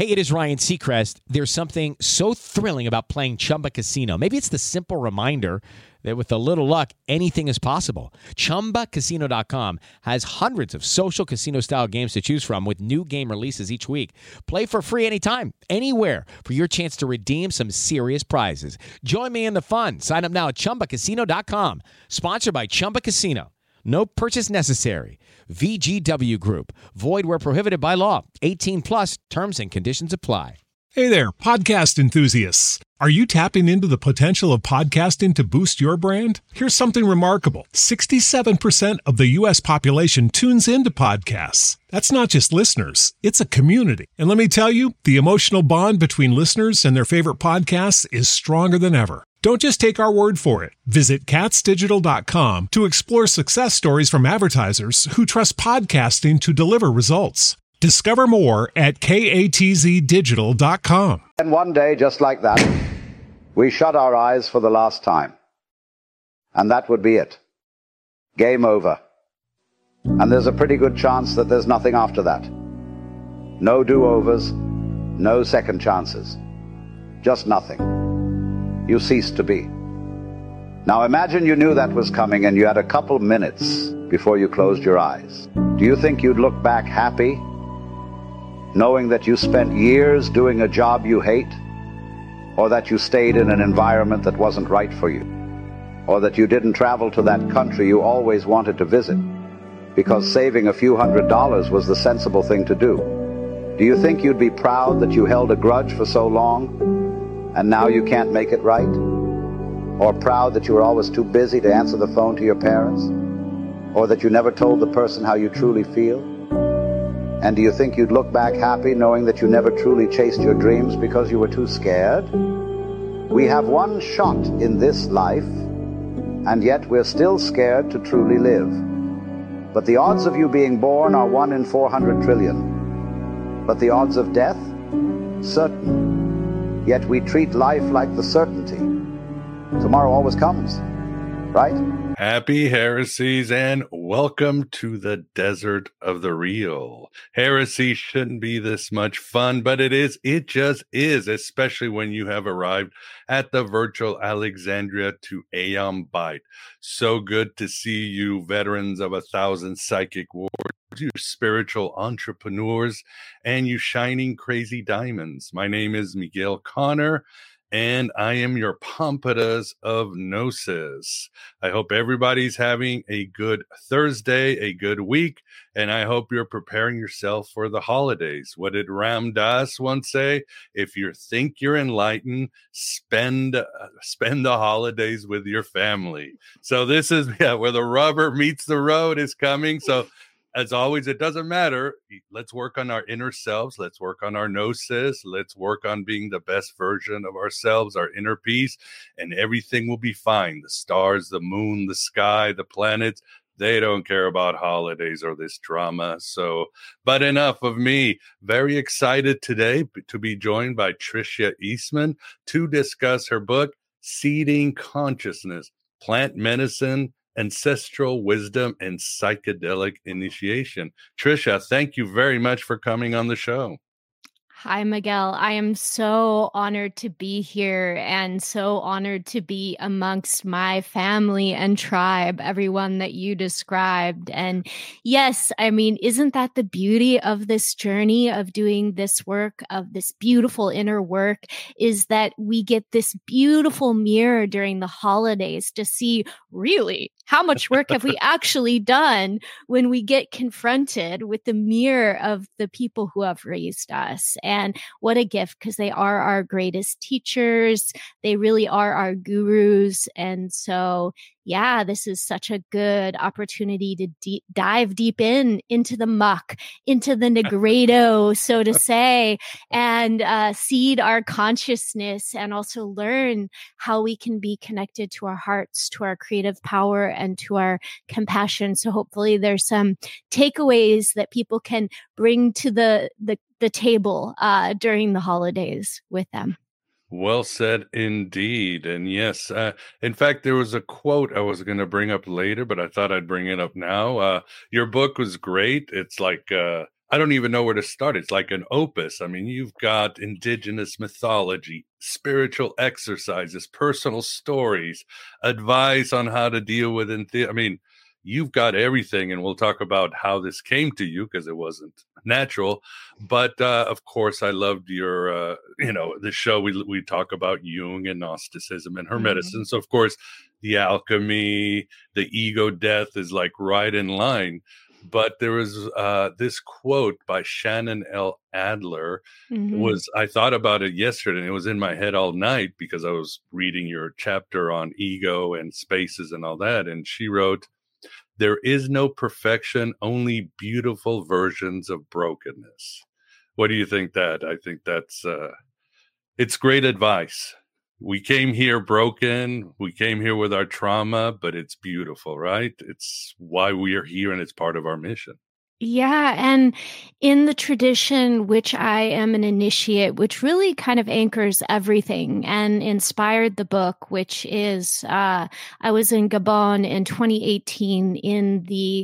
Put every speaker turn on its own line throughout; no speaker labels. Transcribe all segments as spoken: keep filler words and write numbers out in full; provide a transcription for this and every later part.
Hey, it is Ryan Seacrest. There's something so thrilling about playing Chumba Casino. Maybe it's the simple reminder that with a little luck, anything is possible. Chumba Casino dot com has hundreds of social casino-style games to choose from with new game releases each week. Play for free anytime, anywhere for your chance to redeem some serious prizes. Join me in the fun. Sign up now at Chumba Casino dot com. Sponsored by Chumba Casino. No purchase necessary. V G W Group. Void where prohibited by law. eighteen plus terms and conditions apply.
Hey there, podcast enthusiasts. Are you tapping into the potential of podcasting to boost your brand? Here's something remarkable. sixty-seven percent of the U S population tunes into podcasts. That's not just listeners, it's a community. And let me tell you, the emotional bond between listeners and their favorite podcasts is stronger than ever. Don't just take our word for it. Visit Katz Digital dot com to explore success stories from advertisers who trust podcasting to deliver results. Discover more at Katz Digital dot com.
And one day, just like that, we shut our eyes for the last time. And that would be it. Game over. And there's a pretty good chance that there's nothing after that. No do-overs, no second chances. Just nothing. You cease to be. Now imagine you knew that was coming and you had a couple minutes before you closed your eyes. Do you think you'd look back happy, knowing that you spent years doing a job you hate, or that you stayed in an environment that wasn't right for you, or that you didn't travel to that country you always wanted to visit because saving a few hundred dollars was the sensible thing to do? Do you think you'd be proud that you held a grudge for so long and now you can't make it right? Or proud that you were always too busy to answer the phone to your parents? Or that you never told the person how you truly feel? And do you think you'd look back happy knowing that you never truly chased your dreams because you were too scared? We have one shot in this life, and yet we're still scared to truly live. But the odds of you being born are one in four hundred trillion. But the odds of death? Certain. Yet we treat life like the certainty. Tomorrow always comes, right?
Happy heresies and welcome to the desert of the real. Heresy shouldn't be this much fun, but it is. It just is, especially when you have arrived at the virtual Alexandria to Aeon Byte. So good to see you, veterans of a thousand psychic wars, you spiritual entrepreneurs, and you shining crazy diamonds. My name is Miguel Connor, and I am your Pompadus of Gnosis. I hope everybody's having a good Thursday, a good week, and I hope you're preparing yourself for the holidays. What did Ram Dass once say? If you think you're enlightened, spend uh, spend the holidays with your family. So this is yeah, where the rubber meets the road is coming. So as always, it doesn't matter. Let's work on our inner selves. Let's work on our gnosis. Let's work on being the best version of ourselves, our inner peace, and everything will be fine. The stars, the moon, the sky, the planets, they don't care about holidays or this drama. So, but enough of me. Very excited today to be joined by Tricia Eastman to discuss her book, Seeding Consciousness, Plant Medicine, Ancestral Wisdom, and Psychedelic Initiation. Tricia, thank you very much for coming on the show.
Hi, Miguel. I am so honored to be here and so honored to be amongst my family and tribe, everyone that you described. And yes, I mean, isn't that the beauty of this journey of doing this work, of this beautiful inner work, is that we get this beautiful mirror during the holidays to see really how much work have we actually done when we get confronted with the mirror of the people who have raised us. And what a gift, because they are our greatest teachers. They really are our gurus. And so, yeah, this is such a good opportunity to de- dive deep in into the muck, into the negredo, so to say, and uh, seed our consciousness and also learn how we can be connected to our hearts, to our creative power, and to our compassion. So hopefully there's some takeaways that people can bring to the the, the table uh, during the holidays with them.
Well said indeed. And yes, uh, in fact, there was a quote I was going to bring up later, but I thought I'd bring it up now. Uh, your book was great. It's like, uh, I don't even know where to start. It's like an opus. I mean, you've got indigenous mythology, spiritual exercises, personal stories, advice on how to deal with it. I mean, you've got everything, and we'll talk about how this came to you because it wasn't natural. But uh, of course, I loved your, uh, you know, the show. We we talk about Jung and Gnosticism and Hermeticism. Mm-hmm. So of course, the alchemy, the ego death is like right in line. But there was uh, this quote by Shannon L. Adler. Mm-hmm. Was I thought about it yesterday, and it was in my head all night because I was reading your chapter on ego and spaces and all that. And she wrote, "There is no perfection, only beautiful versions of brokenness." What do you think that? I think that's uh, it's great advice. We came here broken. We came here with our trauma, but it's beautiful, right? It's why we are here, and it's part of our mission.
Yeah. And in the tradition, which I am an initiate, which really kind of anchors everything and inspired the book, which is, uh, I was in Gabon in twenty eighteen in the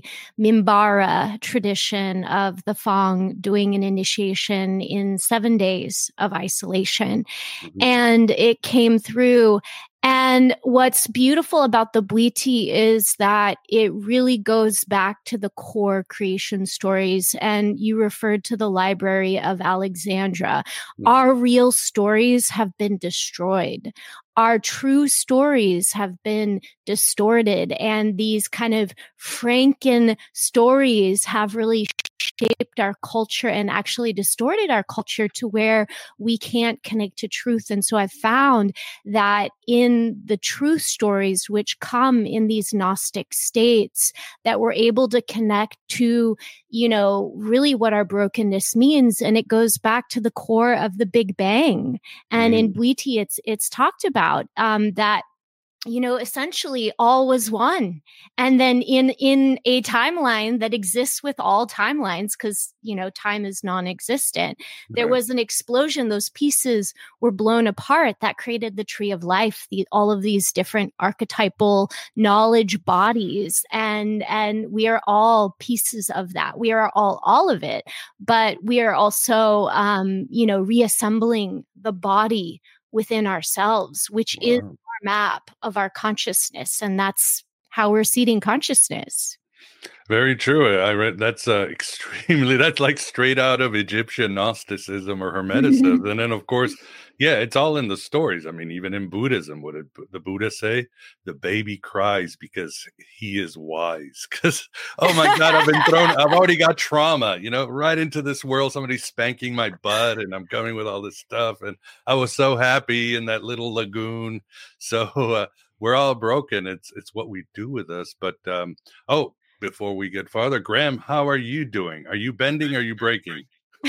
Mimbara tradition of the Fang, doing an initiation in seven days of isolation. Mm-hmm. And it came through. And what's beautiful about the Bwiti is that it really goes back to the core creation stories. And you referred to the Library of Alexandria. Mm-hmm. Our real stories have been destroyed. Our true stories have been distorted. And these kind of Franken stories have really shaped our culture and actually distorted our culture to where we can't connect to truth. And so I found that in the truth stories, which come in these Gnostic states, that we're able to connect to, you know, really what our brokenness means. And it goes back to the core of the Big Bang. And mm. in Bwiti, it's, it's talked about um, that, you know, essentially all was one. And then in, in a timeline that exists with all timelines, because, you know, time is non-existent, there right. was an explosion. Those pieces were blown apart that created the tree of life, the, all of these different archetypal knowledge bodies. And, and we are all pieces of that. We are all, all of it, but we are also, um, you know, reassembling the body within ourselves, which wow. is map of our consciousness, and that's how we're seeding consciousness.
Very true. I read that's uh, extremely that's like straight out of Egyptian Gnosticism or Hermeticism. And then of course, yeah, it's all in the stories. I mean, even in Buddhism, what did the Buddha say? The baby cries because he is wise. Because oh my God, I've been thrown, I've already got trauma, you know, right into this world. Somebody's spanking my butt and I'm coming with all this stuff. And I was so happy in that little lagoon. So uh, we're all broken. It's it's what we do with us. But um, oh, before we get farther, Graham, how are you doing? Are you bending? Or are you breaking?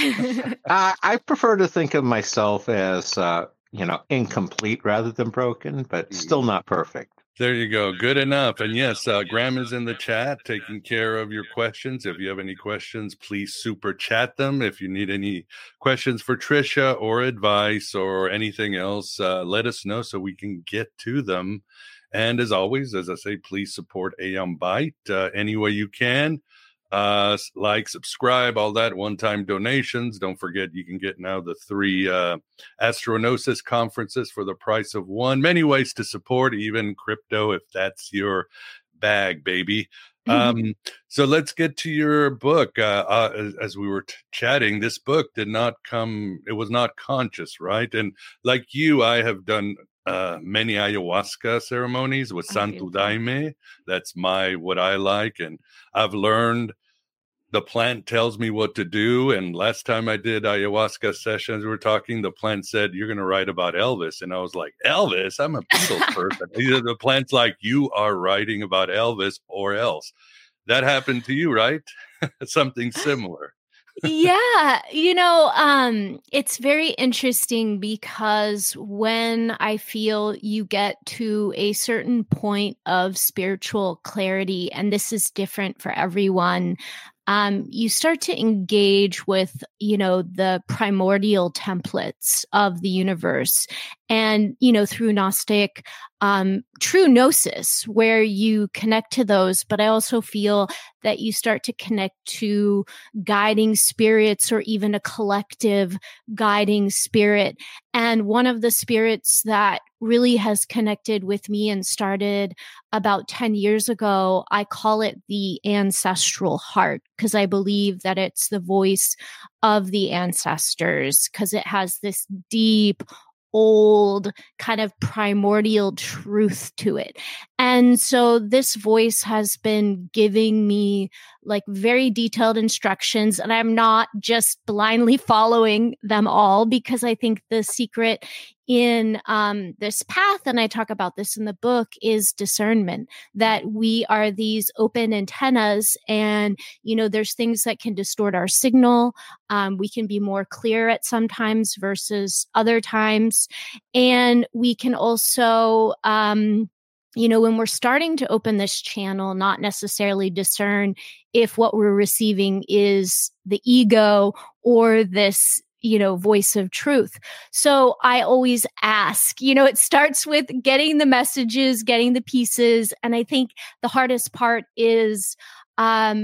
uh, I prefer to think of myself as, uh, you know, incomplete rather than broken, but still not perfect.
There you go. Good enough. And yes, uh, Graham is in the chat taking care of your questions. If you have any questions, please super chat them. If you need any questions for Trisha or advice or anything else, uh, let us know so we can get to them. And as always, as I say, please support Aeon Byte uh, any way you can. Uh, like, subscribe, all that one-time donations. Don't forget, you can get now the three uh, Astronosis conferences for the price of one. Many ways to support, even crypto, if that's your bag, baby. Mm-hmm. Um, so let's get to your book. Uh, uh, as, as we were t- chatting, this book did not come, it was not conscious, right? And like you, I have done Uh, many ayahuasca ceremonies with Santo Daime. That's my, what I like. And I've learned the plant tells me what to do. And last time I did ayahuasca sessions, we were talking, the plant said, you're going to write about Elvis. And I was like, Elvis? I'm a Beatles person. The plant's like, you are writing about Elvis or else. That happened to you, right? Something similar.
Yeah, you know, um, it's very interesting because when I feel you get to a certain point of spiritual clarity, and this is different for everyone, um, you start to engage with, you know, the primordial templates of the universe. and, you know, through Gnostic, um, true gnosis, where you connect to those. But I also feel that you start to connect to guiding spirits or even a collective guiding spirit. And one of the spirits that really has connected with me and started about ten years ago, I call it the ancestral heart, because I believe that it's the voice of the ancestors, because it has this deep, old kind of primordial truth to it. And so this voice has been giving me like very detailed instructions, and I'm not just blindly following them all, because I think the secret in um, this path, and I talk about this in the book, is discernment, that we are these open antennas, and, you know, there's things that can distort our signal. Um, we can be more clear at some times versus other times. And we can also, um, you know, when we're starting to open this channel, not necessarily discern if what we're receiving is the ego or this, you know, voice of truth. So I always ask, you know, it starts with getting the messages, getting the pieces. And I think the hardest part is, um,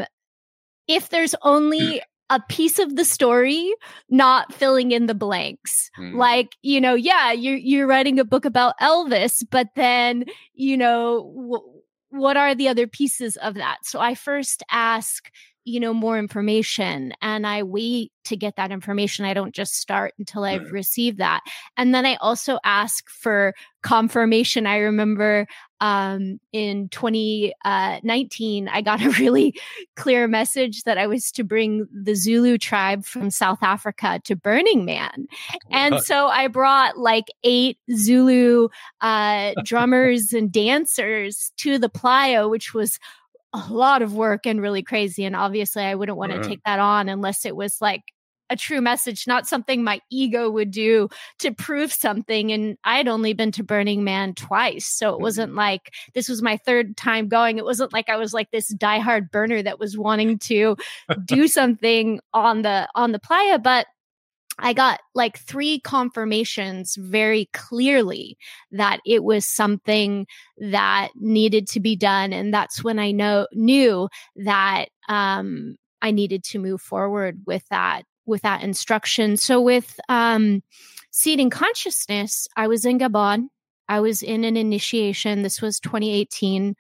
if there's only a piece of the story, not filling in the blanks. Mm. Like, you know, yeah, you're, you're writing a book about Elvis, but then, you know, w- what are the other pieces of that? So I first ask, you know, more information, and I wait to get that information. I don't just start until I've right. received that. And then I also ask for confirmation. I remember um, in twenty nineteen, I got a really clear message that I was to bring the Zulu tribe from South Africa to Burning Man. And so I brought like eight Zulu uh, drummers and dancers to the playa, which was a lot of work and really crazy. And obviously I wouldn't want to take that on unless it was like a true message, not something my ego would do to prove something. And I had only been to Burning Man twice. So it wasn't like this was my third time going. It wasn't like I was like this diehard burner that was wanting to do something on the, on the playa. But I got like three confirmations very clearly that it was something that needed to be done. And that's when I know knew that um, I needed to move forward with that, with that instruction. So with um, Seeding Consciousness, I was in Gabon. I was in an initiation. This was twenty eighteen.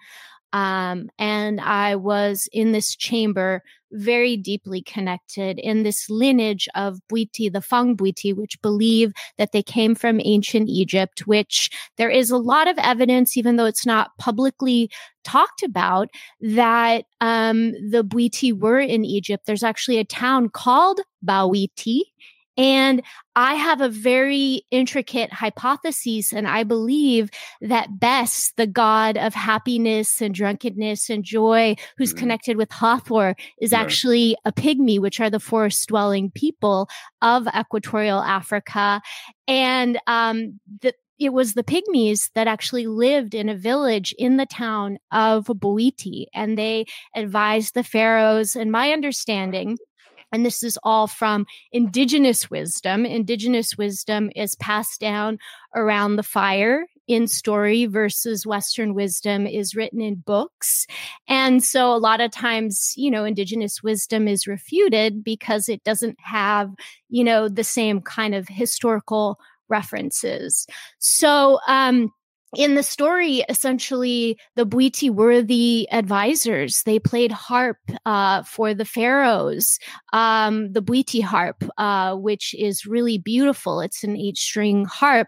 Um, and I was in this chamber, very deeply connected in this lineage of Bwiti, the Fang Bwiti, which believe that they came from ancient Egypt, which there is a lot of evidence, even though it's not publicly talked about, that um, the Bwiti were in Egypt. There's actually a town called Bawiti. And I have a very intricate hypothesis, and I believe that Bes, the god of happiness and drunkenness and joy, who's mm-hmm. connected with Hathor, is yeah. actually a pygmy, which are the forest-dwelling people of equatorial Africa. And um, the it was the pygmies that actually lived in a village in the town of Bwiti, and they advised the pharaohs. And my understanding, and this is all from indigenous wisdom. Indigenous wisdom is passed down around the fire in story versus Western wisdom is written in books. And so a lot of times, you know, indigenous wisdom is refuted because it doesn't have, you know, the same kind of historical references. So, um, in the story, essentially, the Bwiti were the advisors. They played harp uh, for the pharaohs, um, the Bwiti harp, uh, which is really beautiful. It's an eight-string harp.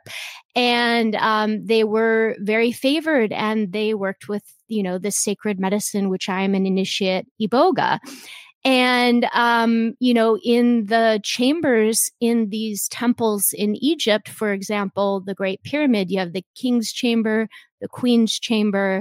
And um, they were very favored, and they worked with, you know, this sacred medicine, which I am an initiate, Iboga. And, um, you know, in the chambers in these temples in Egypt, for example, the Great Pyramid, you have the king's chamber, the queen's chamber,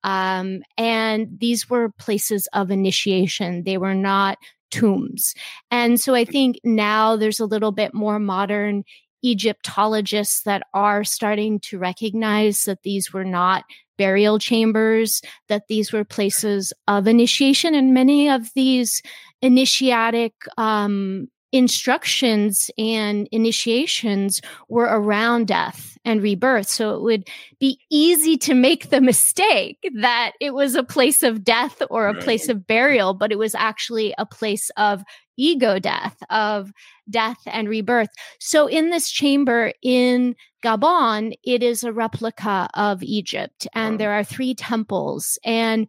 um, and these were places of initiation. They were not tombs. And so I think now there's a little bit more modern Egyptologists that are starting to recognize that these were not burial chambers, that these were places of initiation. And many of these initiatic um, instructions and initiations were around death and rebirth. So it would be easy to make the mistake that it was a place of death or a place of burial, but it was actually a place of ego death, of death and rebirth. So in this chamber in Gabon, it is a replica of Egypt, and there are three temples. And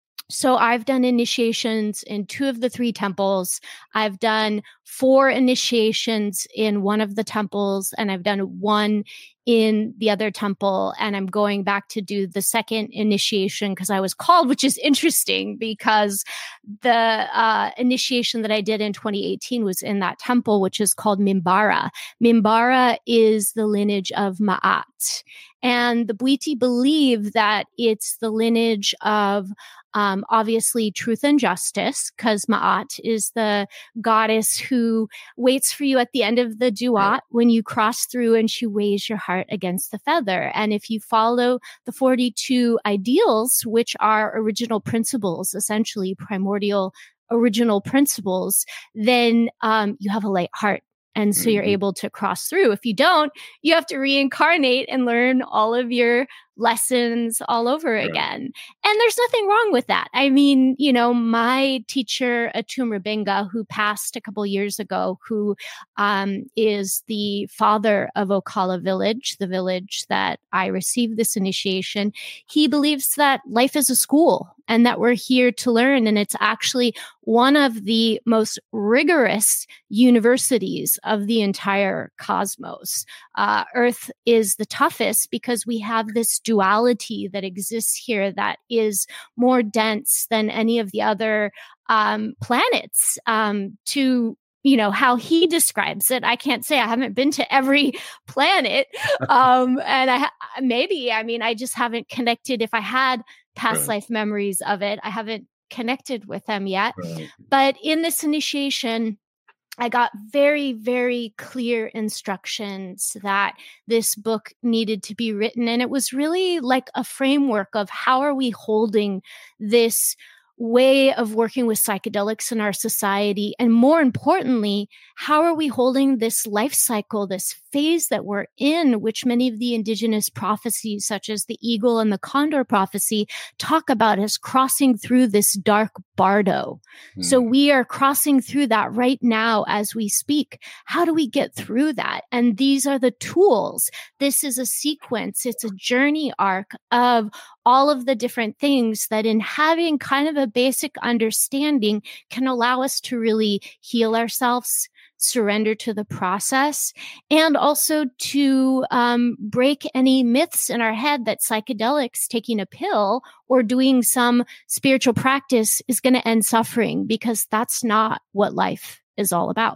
so I've done initiations in two of the three temples. I've done four initiations in one of the temples, and I've done one in the other temple. And I'm going back to do the second initiation because I was called, which is interesting because the uh, initiation that I did in twenty eighteen was in that temple, which is called Mimbara. Mimbara is the lineage of Ma'at. And the Bwiti believe that it's the lineage of Um, obviously, truth and justice, because Ma'at is the goddess who waits for you at the end of the duat when you cross through, and she weighs your heart against the feather. And if you follow the forty-two ideals, which are original principles, essentially primordial original principles, then um, you have a light heart. And so you're able to cross through. If you don't, you have to reincarnate and learn all of your lessons all over right. again. And there's nothing wrong with that. I mean, you know, my teacher, Atum Rabinga, who passed a couple years ago, who um, is the father of Okala village, the village that I received this initiation, he believes that life is a school and that we're here to learn. And it's actually one of the most rigorous universities of the entire cosmos. Uh, Earth is the toughest because we have this duality that exists here that is more dense than any of the other um, planets. Um, to you know, how he describes it, I can't say. I haven't been to every planet. Um, and I ha- maybe, I mean, I just haven't connected. If I had past right. life memories of it, I haven't connected with them yet. Right. But in this initiation, I got very, very clear instructions that this book needed to be written. And it was really like a framework of how are we holding this way of working with psychedelics in our society? And more importantly, how are we holding this life cycle, this phase that we're in, which many of the indigenous prophecies, such as the eagle and the condor prophecy, talk about as crossing through this dark bardo. Mm. So we are crossing through that right now as we speak. How do we get through that? And these are the tools. This is a sequence. It's a journey arc of all of the different things that, in having kind of a basic understanding, can allow us to really heal ourselves, surrender to the process, and also to um, break any myths in our head that psychedelics, taking a pill or doing some spiritual practice, is going to end suffering, because that's not what life is all about.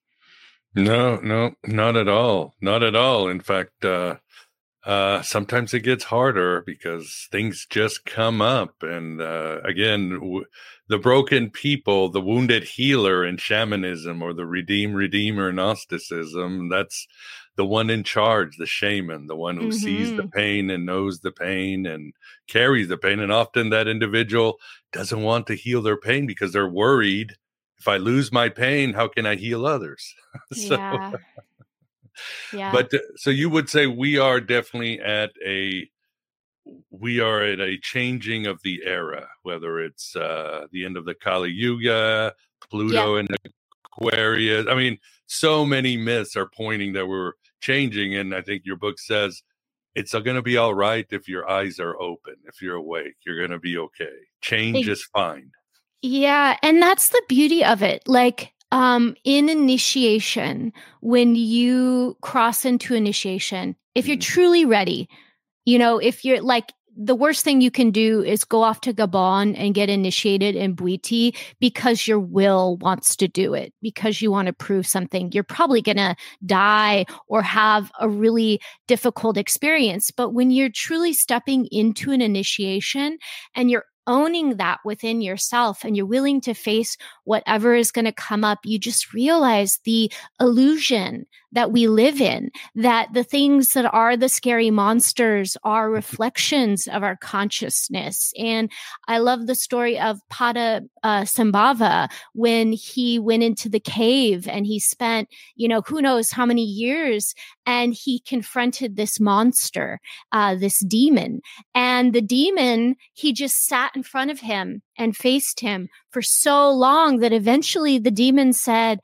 No, no, not at all. Not at all. In fact, uh, uh, sometimes it gets harder because things just come up. And uh, again, w- the broken people, the wounded healer in shamanism, or the redeem redeemer in Gnosticism, that's the one in charge, the shaman, the one who mm-hmm. sees the pain and knows the pain and carries the pain. And often that individual doesn't want to heal their pain because they're worried, if I lose my pain, how can I heal others? so,
yeah. Yeah.
But uh, so you would say we are definitely at a we are at a changing of the era, whether it's uh, the end of the Kali Yuga, Pluto and yeah. Aquarius. I mean, so many myths are pointing that we're changing, and I think your book says it's going to be all right if your eyes are open, if you're awake, you're going to be okay. Change it, is fine.
Yeah, and that's the beauty of it. Like, Um, in initiation, when you cross into initiation, if you're truly ready, you know, if you're like, the worst thing you can do is go off to Gabon and get initiated in Bwiti because your will wants to do it, because you want to prove something. You're probably going to die or have a really difficult experience. But when you're truly stepping into an initiation and you're owning that within yourself and you're willing to face whatever is going to come up, you just realize the illusion that we live in, that the things that are the scary monsters are reflections of our consciousness. And I love the story of Pada uh, Sambhava when he went into the cave and he spent, you know, who knows how many years, and he confronted this monster, uh, this demon. And the demon, he just sat in front of him and faced him for so long that eventually the demon said,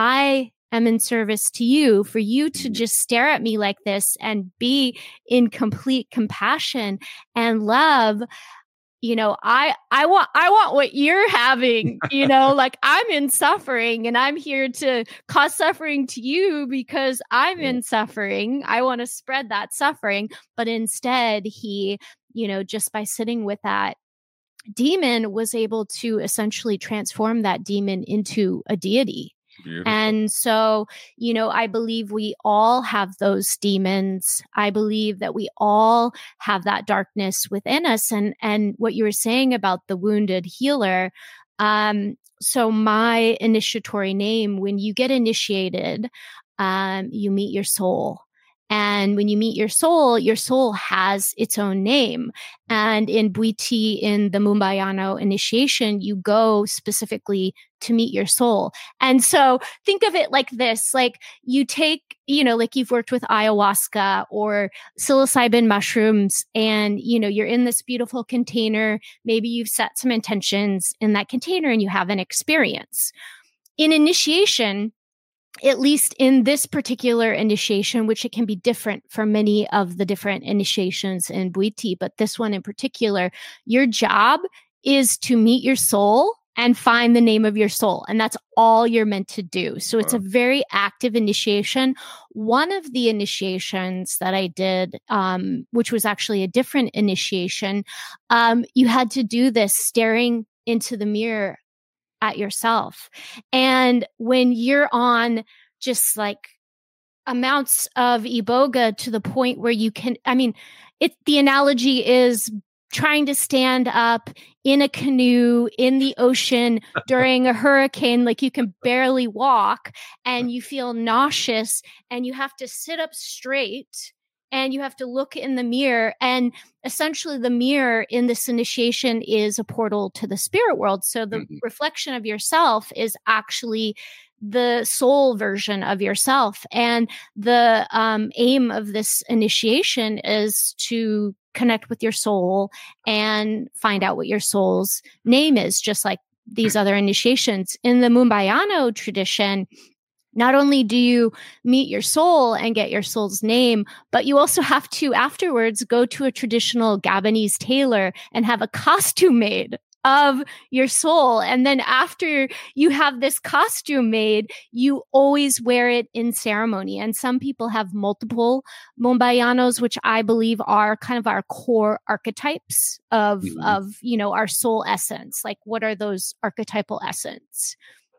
I am in service to you. For you to just stare at me like this and be in complete compassion and love, you know, I, I want, I want what you're having, you know, like I'm in suffering and I'm here to cause suffering to you because I'm in suffering. I want to spread that suffering. But instead he, you know, just by sitting with that demon was able to essentially transform that demon into a deity. Beautiful. And so, you know, I believe we all have those demons. I believe that we all have that darkness within us. And, and what you were saying about the wounded healer. Um, so my initiatory name, when you get initiated, um, you meet your soul. And when you meet your soul, your soul has its own name. And in Bwiti, in the Mumbayano initiation, you go specifically to meet your soul. And so think of it like this, like you take, you know, like you've worked with ayahuasca or psilocybin mushrooms and, you know, you're in this beautiful container. Maybe you've set some intentions in that container and you have an experience. In initiation, at least in this particular initiation, which it can be different for many of the different initiations in Bwiti, but this one in particular, your job is to meet your soul and find the name of your soul. And that's all you're meant to do. So it's a very active initiation. One of the initiations that I did, um, which was actually a different initiation, um, you had to do this staring into the mirror at yourself. And when you're on just like amounts of iboga to the point where you can, I mean, it, the analogy is trying to stand up in a canoe in the ocean during a hurricane, like you can barely walk and you feel nauseous and you have to sit up straight and you have to look in the mirror. And essentially the mirror in this initiation is a portal to the spirit world. So the mm-hmm. reflection of yourself is actually the soul version of yourself. And the um, aim of this initiation is to connect with your soul and find out what your soul's name is, just like these other initiations. In the Mumbayano tradition, not only do you meet your soul and get your soul's name, but you also have to afterwards go to a traditional Gabonese tailor and have a costume made of your soul. And then after you have this costume made, you always wear it in ceremony. And some people have multiple Mumbayanos, which I believe are kind of our core archetypes of, mm-hmm. of, you know, our soul essence. Like, what are those archetypal essence?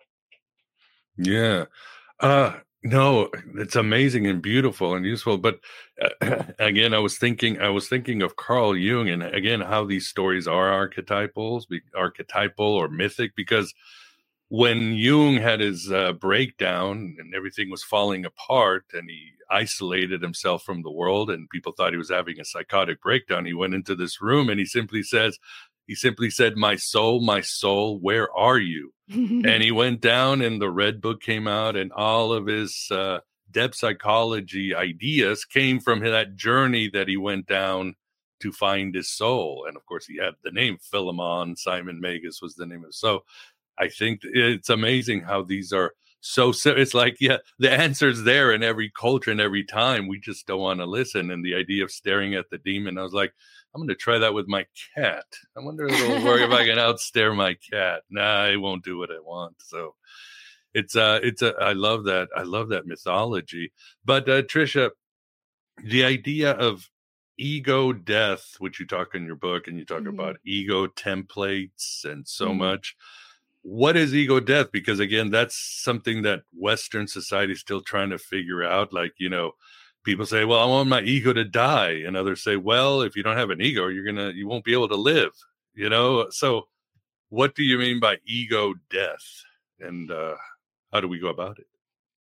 Yeah. Uh, no, it's amazing and beautiful and useful. But uh, again, I was thinking, I was thinking of Carl Jung, and again, how these stories are archetypal, archetypal or mythic, because when Jung had his uh, breakdown and everything was falling apart and he isolated himself from the world and people thought he was having a psychotic breakdown, he went into this room and he simply says, he simply said, "My soul, my soul, where are you?" And he went down and the Red Book came out and all of his uh, depth psychology ideas came from that journey that he went down to find his soul. And of course, he had the name Philemon, Simon Magus was the name of it. So I think it's amazing how these are so, so it's like, yeah, the answer's there in every culture and every time. We just don't want to listen. And the idea of staring at the demon, I was like, I'm going to try that with my cat. I wonder if it'll work if I can outstare my cat. Nah, it won't do what I want. So it's, uh, it's a, I love that. I love that mythology. But uh, Trisha, the idea of ego death, which you talk in your book, and you talk mm-hmm. about ego templates and so mm-hmm. much. What is ego death? Because again, that's something that Western society is still trying to figure out. Like, you know, people say, well, I want my ego to die. And others say, well, if you don't have an ego, you're going to, you won't be able to live. You know, so what do you mean by ego death? And uh, how do we go about it?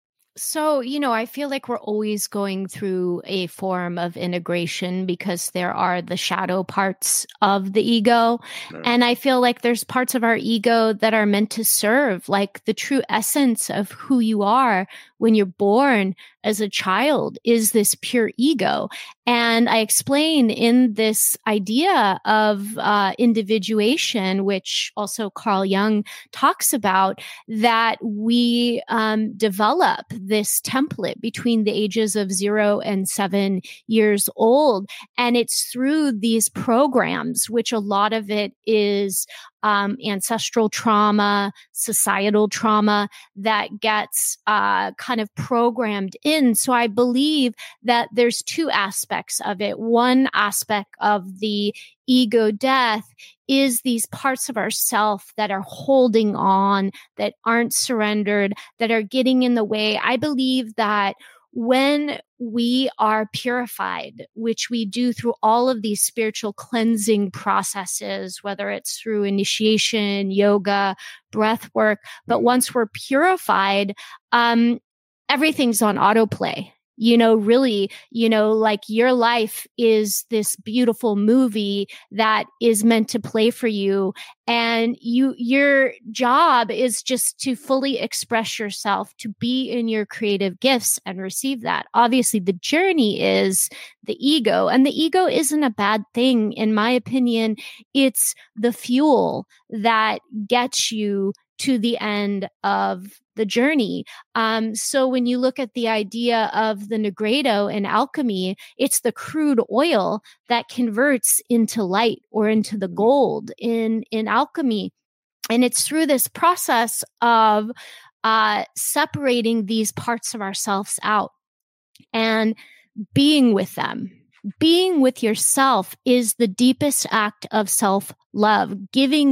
So, you know, I feel like we're always going through a form of integration because there are the shadow parts of the ego.
No.
And I feel like there's parts of our ego that are meant to serve, like the true essence of who you are when you're born as a child is this pure ego. And I explain in this idea of uh, individuation, which also Carl Jung talks about, that we um, develop this template between the ages of zero and seven years old. And it's through these programs, which a lot of it is Um, ancestral trauma, societal trauma that gets uh, kind of programmed in. So I believe that there's two aspects of it. One aspect of the ego death is these parts of ourself that are holding on, that aren't surrendered, that are getting in the way. I believe that when we are purified, which we do through all of these spiritual cleansing processes, whether it's through initiation, yoga, breath work, but once we're purified, um, everything's on autoplay. You know, really, you know, like your life is this beautiful movie that is meant to play for you. And you, your job is just to fully express yourself, to be in your creative gifts and receive that. Obviously, the journey is the ego, and the ego isn't a bad thing. In my opinion, it's the fuel that gets you to the end of the journey. Um, so when you look at the idea of the Negredo in alchemy, it's the crude oil that converts into light or into the gold in, in alchemy. And it's through this process of uh, separating these parts of ourselves out and being with them. Being with yourself is the deepest act of self-love, giving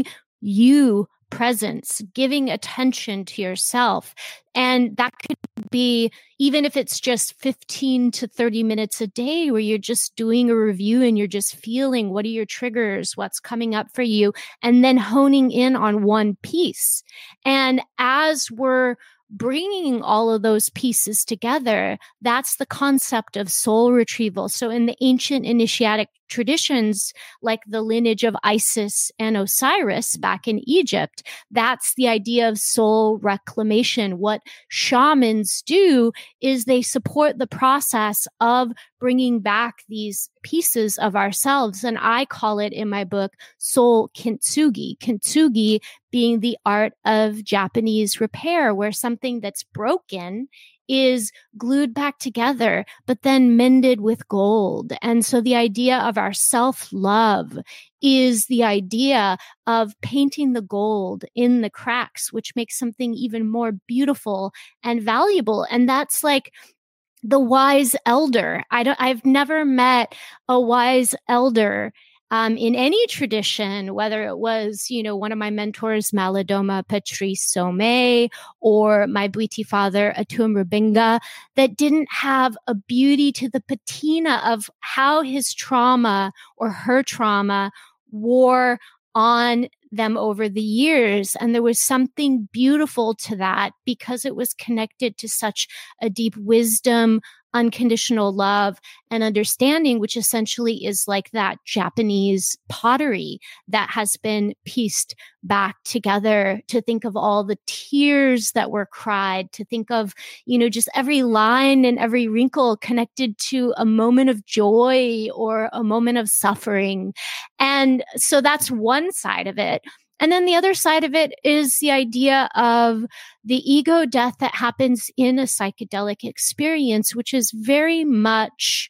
you presence, giving attention to yourself. And that could be, even if it's just fifteen to thirty minutes a day where you're just doing a review and you're just feeling what are your triggers, what's coming up for you, and then honing in on one piece. And as we're bringing all of those pieces together, that's the concept of soul retrieval. So in the ancient initiatic traditions, like the lineage of Isis and Osiris back in Egypt, that's the idea of soul reclamation. What shamans do is they support the process of bringing back these pieces of ourselves. And I call it in my book, soul kintsugi. Kintsugi being the art of Japanese repair, where something that's broken is glued back together, but then mended with gold. And so the idea of our self-love is the idea of painting the gold in the cracks, which makes something even more beautiful and valuable. And that's like the wise elder. I don't, I've never met a wise elder Um, in any tradition, whether it was, you know, one of my mentors, Malidoma Patrice Somé, or my Bwiti father, Atum Rubinga, that didn't have a beauty to the patina of how his trauma or her trauma wore on them over the years. And there was something beautiful to that because it was connected to such a deep wisdom, unconditional love, and understanding, which essentially is like that Japanese pottery that has been pieced back together, to think of all the tears that were cried, to think of, you know, just every line and every wrinkle connected to a moment of joy or a moment of suffering. And so that's one side of it. And then the other side of it is the idea of the ego death that happens in a psychedelic experience, which is very much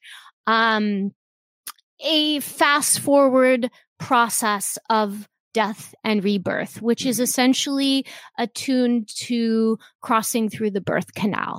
um, a fast forward process of death and rebirth, which is essentially attuned to crossing through the birth canal.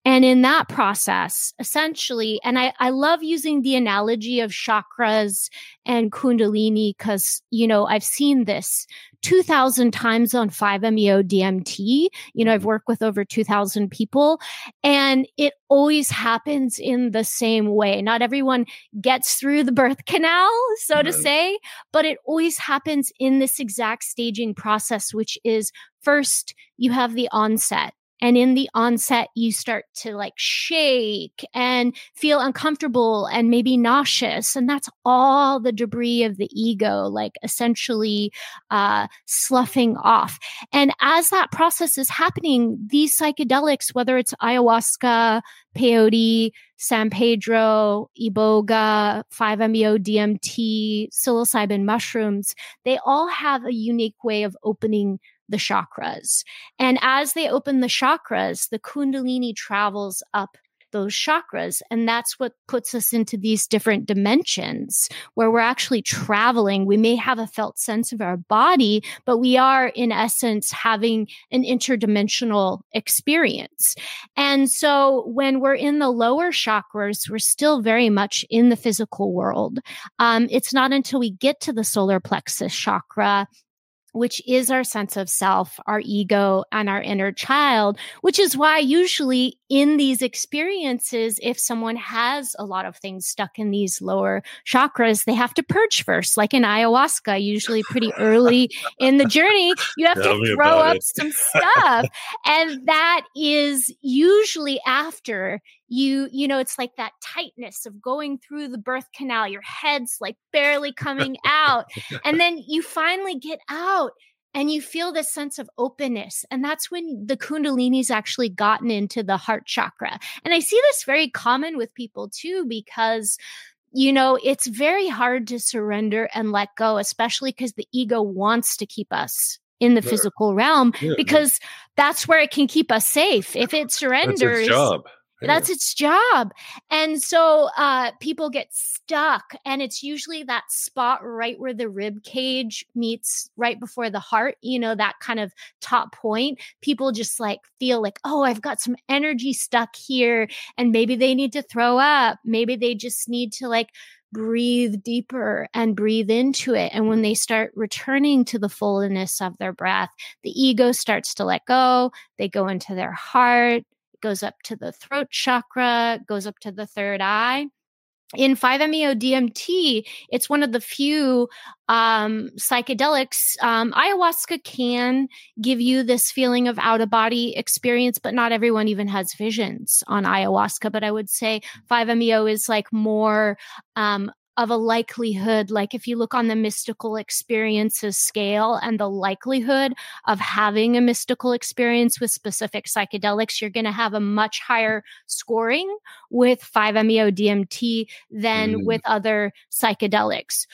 And in that process, essentially, and I, I love using the analogy of chakras and Kundalini because, you know, I've seen this two thousand times on five M E O D M T. You know, I've worked with over two thousand people, and it always happens in the same way. Not everyone gets through the birth canal, so to say, but it always happens in this exact staging process, which is first you have the onset. And in the onset, you start to like shake and feel uncomfortable and maybe nauseous. And that's all the debris of the ego, like essentially uh, sloughing off. And as that process is happening, these psychedelics, whether it's ayahuasca, peyote, San Pedro, iboga, five M E O D M T, psilocybin mushrooms, they all have a unique way of opening the chakras. And as they open the chakras, the Kundalini travels up those chakras. And that's what puts us into these different dimensions where we're actually traveling. We may have a felt sense of our body, but we are in essence having an interdimensional experience. And so when we're in the lower chakras, we're still very much in the physical world. Um, it's not until we get to the solar plexus chakra, which is our sense of self, our ego, and our inner child, which is why usually in these experiences, if someone has a lot of things stuck in these lower chakras, they have to purge first. Like in ayahuasca, usually pretty early in the journey, you have
Tell
to
me
throw
about
up
it.
some stuff. And that is usually after You, you know, it's like that tightness of going through the birth canal, your head's like barely coming out. And then you finally get out and you feel this sense of openness. And that's when the Kundalini's actually gotten into the heart chakra. And I see this very common with people too, because you know, it's very hard to surrender and let go, especially because the ego wants to keep us in the
Sure.
physical realm
Yeah,
because that's where it can keep us safe. If it
That's
surrenders,
its job. Yeah.
that's its job. And so uh, people get stuck, and it's usually that spot right where the rib cage meets right before the heart, you know, that kind of top point. People just like feel like, oh, I've got some energy stuck here, and maybe they need to throw up. Maybe they just need to like breathe deeper and breathe into it. And when they start returning to the fullness of their breath, the ego starts to let go. They go into their heart. Goes up to the throat chakra, goes up to the third eye. In five M E O D M T, it's one of the few um, psychedelics. Um, ayahuasca can give you this feeling of out-of-body experience, but not everyone even has visions on ayahuasca. But I would say five M E O is like more um, of a likelihood, like if you look on the mystical experiences scale and the likelihood of having a mystical experience with specific psychedelics, you're going to have a much higher scoring with five M E O D M T than
Mm.
with other psychedelics.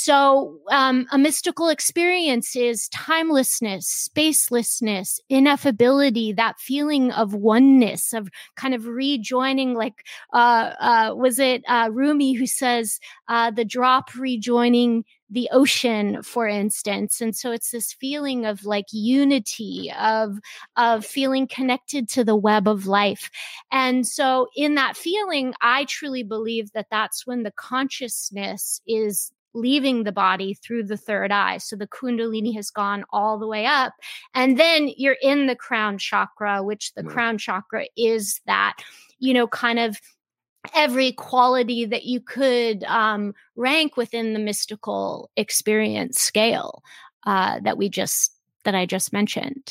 So um, a mystical experience is timelessness, spacelessness, ineffability, that feeling of oneness, of kind of rejoining, like, uh, uh, was it uh, Rumi who says, Uh, the drop rejoining the ocean, for instance. And so it's this feeling of like unity, of, of feeling connected to the web of life. And so in that feeling, I truly believe that that's when the consciousness is leaving the body through the third eye. So the Kundalini has gone all the way up. And then you're in the crown chakra, which the
Right.
crown chakra is that, you know, kind of every quality that you could um, rank within the mystical experience scale uh, that we just that I just mentioned.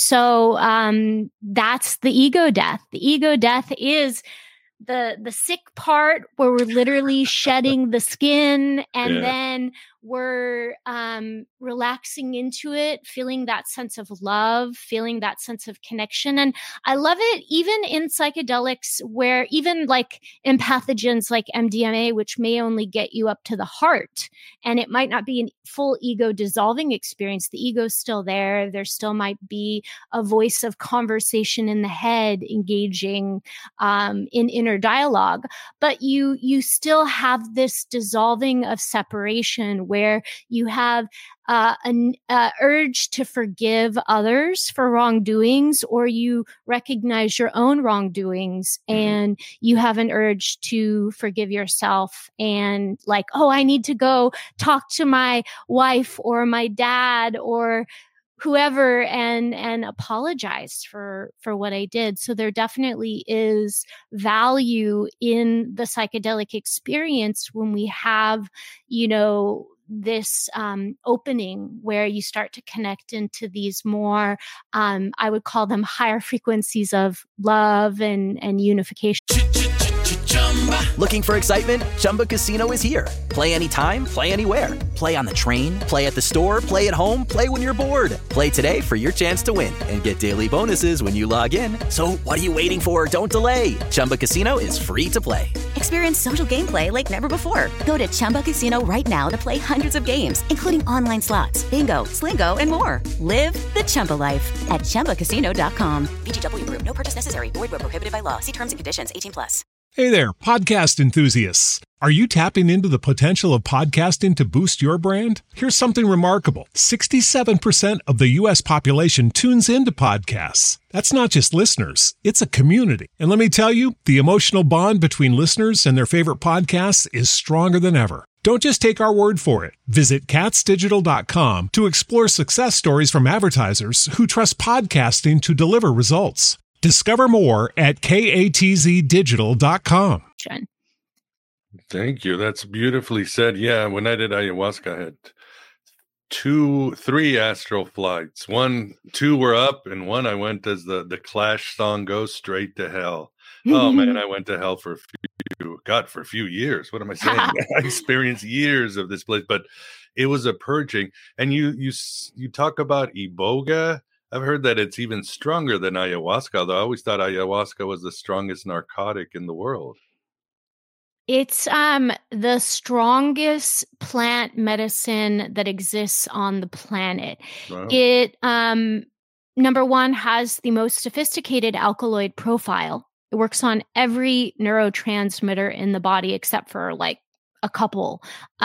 So um, that's the ego death. The ego death is the the sick part where we're literally shedding the skin, and
Yeah.
then we're um, relaxing into it, feeling that sense of love, feeling that sense of connection. And I love it even in psychedelics where even like in pathogens like M D M A, which may only get you up to the heart, and it might not be a full ego dissolving experience. The ego's still there. There still might be a voice of conversation in the head engaging um, in inner dialogue, but you you still have this dissolving of separation where you have uh, an uh, urge to forgive others for wrongdoings, or you recognize your own wrongdoings and you have an urge to forgive yourself and like, oh, I need to go talk to my wife or my dad or whoever and and apologize for for what I did. So there definitely is value in the psychedelic experience when we have, you know, this um, opening where you start to connect into these more, um, I would call them higher frequencies of love and and unification.
Looking for excitement? Chumba Casino is here. Play anytime, play anywhere. Play on the train, play at the store, play at home, play when you're bored. Play today for your chance to win and get daily bonuses when you log in. So what are you waiting for? Don't delay. Chumba Casino is free to play.
Experience social gameplay like never before. Go to Chumba Casino right now to play hundreds of games, including online slots, bingo, Slingo, and more. Live the Chumba life at Chumba Casino dot com.
V G W Group. No purchase necessary. Void where prohibited by law. See terms and conditions. eighteen plus.
Hey there, podcast enthusiasts. Are you tapping into the potential of podcasting to boost your brand? Here's something remarkable. sixty-seven percent of the U S population tunes into podcasts. That's not just listeners, it's a community. And let me tell you, the emotional bond between listeners and their favorite podcasts is stronger than ever. Don't just take our word for it. Visit Katz Digital dot com to explore success stories from advertisers who trust podcasting to deliver results. Discover more at katz digital dot com.
Thank you. That's beautifully said. Yeah, when I did ayahuasca, I had two, three astral flights. One, two were up, and one I went as the the Clash song goes, straight to hell. Oh man, I went to hell for a few, God, for a few years. What am I saying? I experienced years of this place, but it was a purging. And you, you, you talk about iboga. I've heard that it's even stronger than ayahuasca, although I always thought ayahuasca was the strongest narcotic in the world.
It's um the strongest plant medicine that exists on the planet. Wow. It um number one has the most sophisticated alkaloid profile. It works on every neurotransmitter in the body except for like a couple.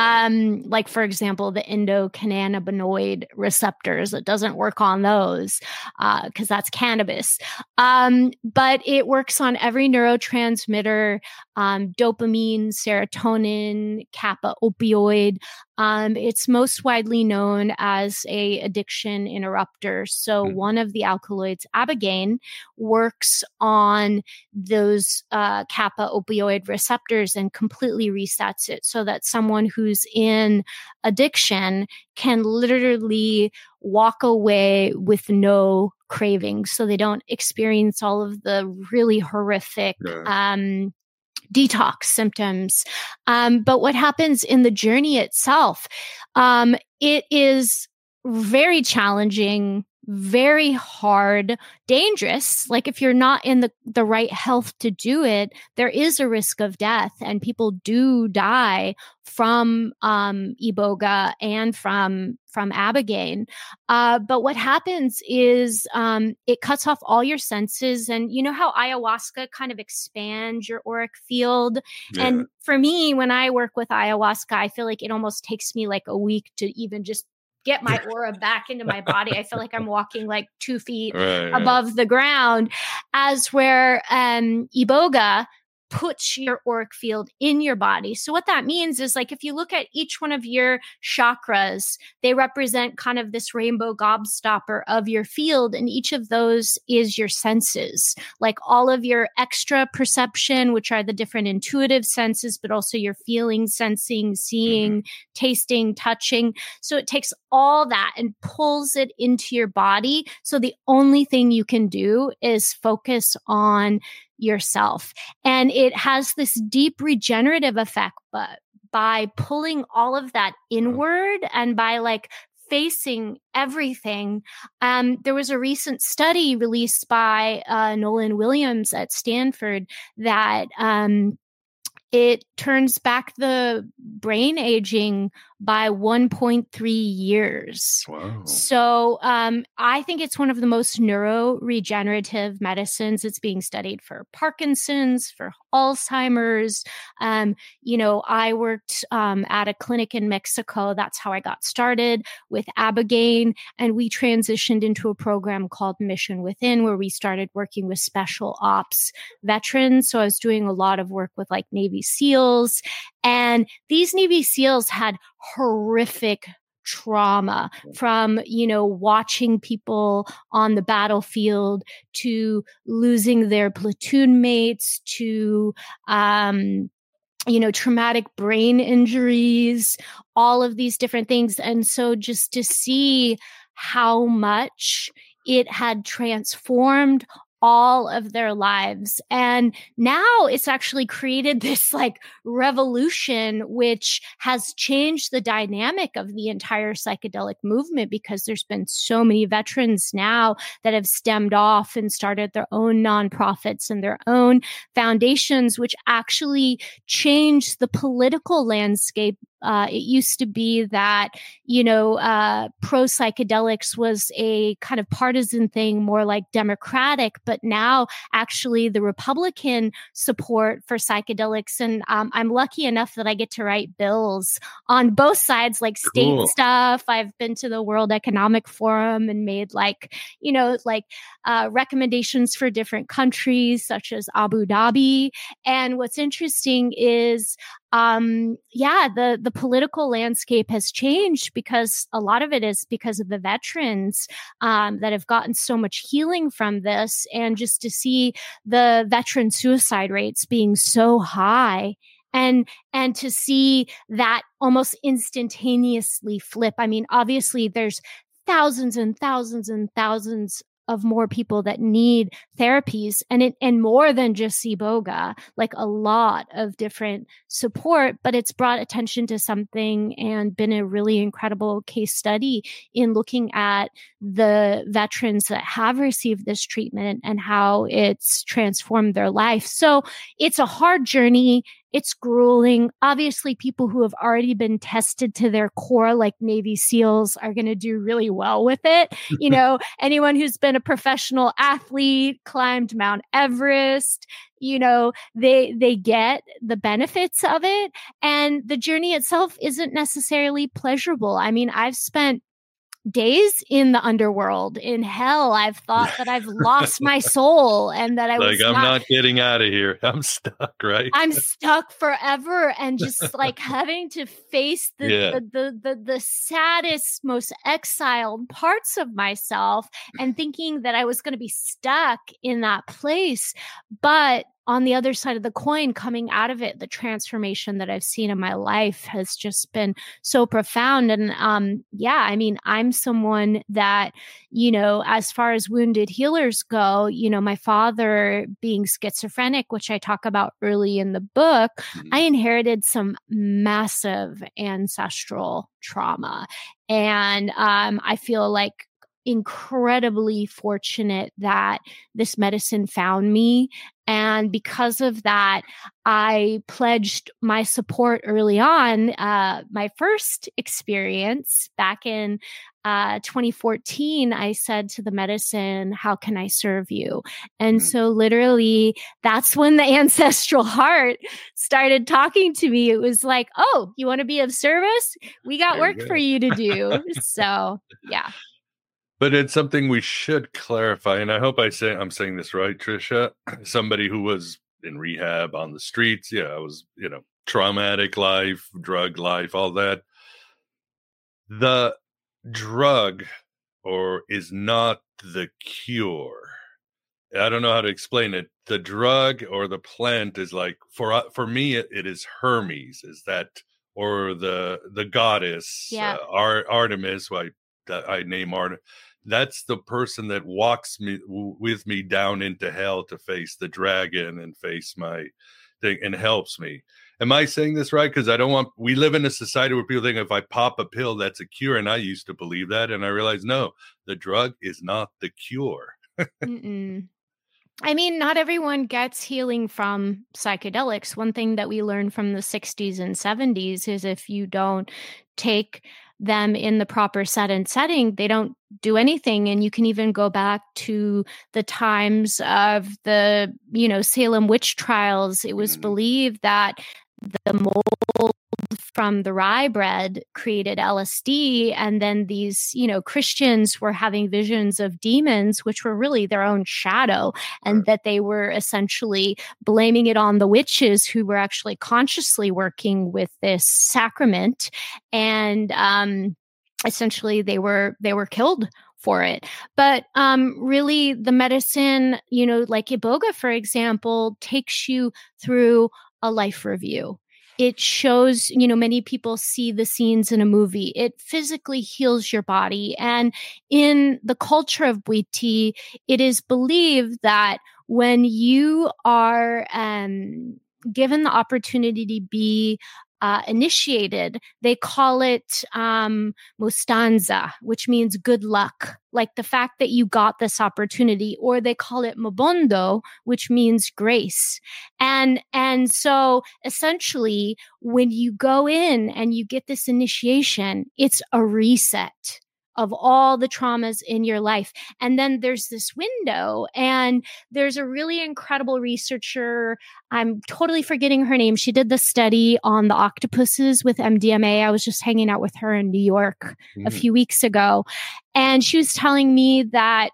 Um, like, for example, the endocannabinoid receptors. It doesn't work on those because uh, that's cannabis. Um, but it works on every neurotransmitter, um, dopamine, serotonin, kappa opioid. Um, it's most widely known as a addiction interrupter. So mm-hmm. one of the alkaloids, ibogaine, works on those uh, kappa opioid receptors and completely resets it so that someone who's in addiction can literally walk away with no cravings, so they don't experience all of the really horrific yeah. um detox symptoms. Um, but what happens in the journey itself, um, it is very challenging, very hard, dangerous. Like if you're not in the, the right health to do it, there is a risk of death, and people do die from um, iboga and from from ibogaine. Uh, but what happens is um, it cuts off all your senses, and you know how ayahuasca kind of expands your auric field. Yeah. And for me, when I work with ayahuasca, I feel like it almost takes me like a week to even just get my aura back into my body. I feel like I'm walking like two feet right, above right. the ground, as where um, iboga puts your auric field in your body. So what that means is, like, if you look at each one of your chakras, they represent kind of this rainbow gobstopper of your field. And each of those is your senses, like all of your extra perception, which are the different intuitive senses, but also your feeling, sensing, seeing, mm-hmm. tasting, touching. So it takes all that and pulls it into your body. So the only thing you can do is focus on yourself. And it has this deep regenerative effect, but by pulling all of that inward and by like facing everything. Um, there was a recent study released by uh, Nolan Williams at Stanford that um, it turns back the brain aging by one point three years.
Wow.
So um, I think it's one of the most neuroregenerative medicines. It's being studied for Parkinson's, for Alzheimer's. Um, you know, I worked um, at a clinic in Mexico. That's how I got started with Abigail. And we transitioned into a program called Mission Within, where we started working with special ops veterans. So I was doing a lot of work with like Navy SEALs. And these Navy SEALs had horrific trauma from, you know, watching people on the battlefield to losing their platoon mates to, um, you know, traumatic brain injuries, all of these different things. And so just to see how much it had transformed all of their lives. And now it's actually created this like revolution, which has changed the dynamic of the entire psychedelic movement, because there's been so many veterans now that have stemmed off and started their own nonprofits and their own foundations, which actually changed the political landscape. Uh, it used to be that, you know, uh, pro psychedelics was a kind of partisan thing, more like Democratic, but now actually the Republican support for psychedelics. And um, I'm lucky enough that I get to write bills on both sides, like state
Cool.
stuff. I've been to the World Economic Forum and made like, you know, like uh, recommendations for different countries, such as Abu Dhabi. And what's interesting is, Um, yeah, the, the political landscape has changed because a lot of it is because of the veterans, um, that have gotten so much healing from this. And just to see the veteran suicide rates being so high, and, and to see that almost instantaneously flip. I mean, obviously there's thousands and thousands and thousands of more people that need therapies, and it, and more than just Iboga, like a lot of different support, but it's brought attention to something and been a really incredible case study in looking at the veterans that have received this treatment and how it's transformed their life. So it's a hard journey. It's grueling. Obviously, people who have already been tested to their core, like Navy SEALs, are going to do really well with it. You know, anyone who's been a professional athlete, climbed Mount Everest, you know, they they get the benefits of it. And the journey itself isn't necessarily pleasurable. I mean, I've spent days in the underworld, in hell. I've thought that I've lost my soul and that I
like,
was
I'm
not,
not getting out of here. I'm stuck, right?
I'm stuck forever, and just like having to face the,
Yeah.
the, the, the, the saddest, most exiled parts of myself, and thinking that I was going to be stuck in that place. But on the other side of the coin, coming out of it, the transformation that I've seen in my life has just been so profound. And um, yeah, I mean, I'm someone that, you know, as far as wounded healers go, you know, my father being schizophrenic, which I talk about early in the book,
Mhm.
I inherited some massive ancestral trauma. And um, I feel like incredibly fortunate that this medicine found me. And because of that, I pledged my support early on. Uh, my first experience back in uh, twenty fourteen, I said to the medicine, "How can I serve you?" And
Mm.
so literally that's when the ancestral heart started talking to me. It was like, "Oh, you want to be of service? We got
There you
work
go.
for you to do." So yeah.
But it's something we should clarify, and I hope I say I'm saying this right, Trisha. Somebody who was in rehab on the streets, yeah, I was, you know, traumatic life, drug life, all that. The drug or is not the cure. I don't know how to explain it. The drug or the plant is like, for for me, it, it is Hermes, is that, or the the goddess,
Yeah.
uh, Ar- Artemis, who I that I name Artemis. That's the person that walks me w- with me down into hell to face the dragon and face my thing and helps me. Am I saying this right? Because I don't want, we live in a society where people think if I pop a pill, that's a cure. And I used to believe that. And I realized, no, the drug is not the cure.
Mm-mm. I mean, not everyone gets healing from psychedelics. One thing that we learned from the sixties and seventies is if you don't take them in the proper set and setting, they don't do anything. And you can even go back to the times of the, you know, Salem witch trials. It was believed that the mold from the rye bread created L S D. And then these, you know, Christians were having visions of demons, which were really their own shadow, and right. that they were essentially blaming it on the witches who were actually consciously working with this sacrament. And um, essentially they were, they were killed for it. But um, really the medicine, you know, like Iboga, for example, takes you through a life review. It shows, you know, many people see the scenes in a movie. It physically heals your body. And in the culture of Bwiti, it is believed that when you are um, given the opportunity to be Uh, initiated, they call it um, mustanza, which means good luck, like the fact that you got this opportunity, or they call it mabondo, which means grace. And, and so essentially, when you go in and you get this initiation, it's a reset of all the traumas in your life. And then there's this window, and there's a really incredible researcher. I'm totally forgetting her name. She did the study on the octopuses with M D M A. I was just hanging out with her in New York mm. a few weeks ago. And she was telling me that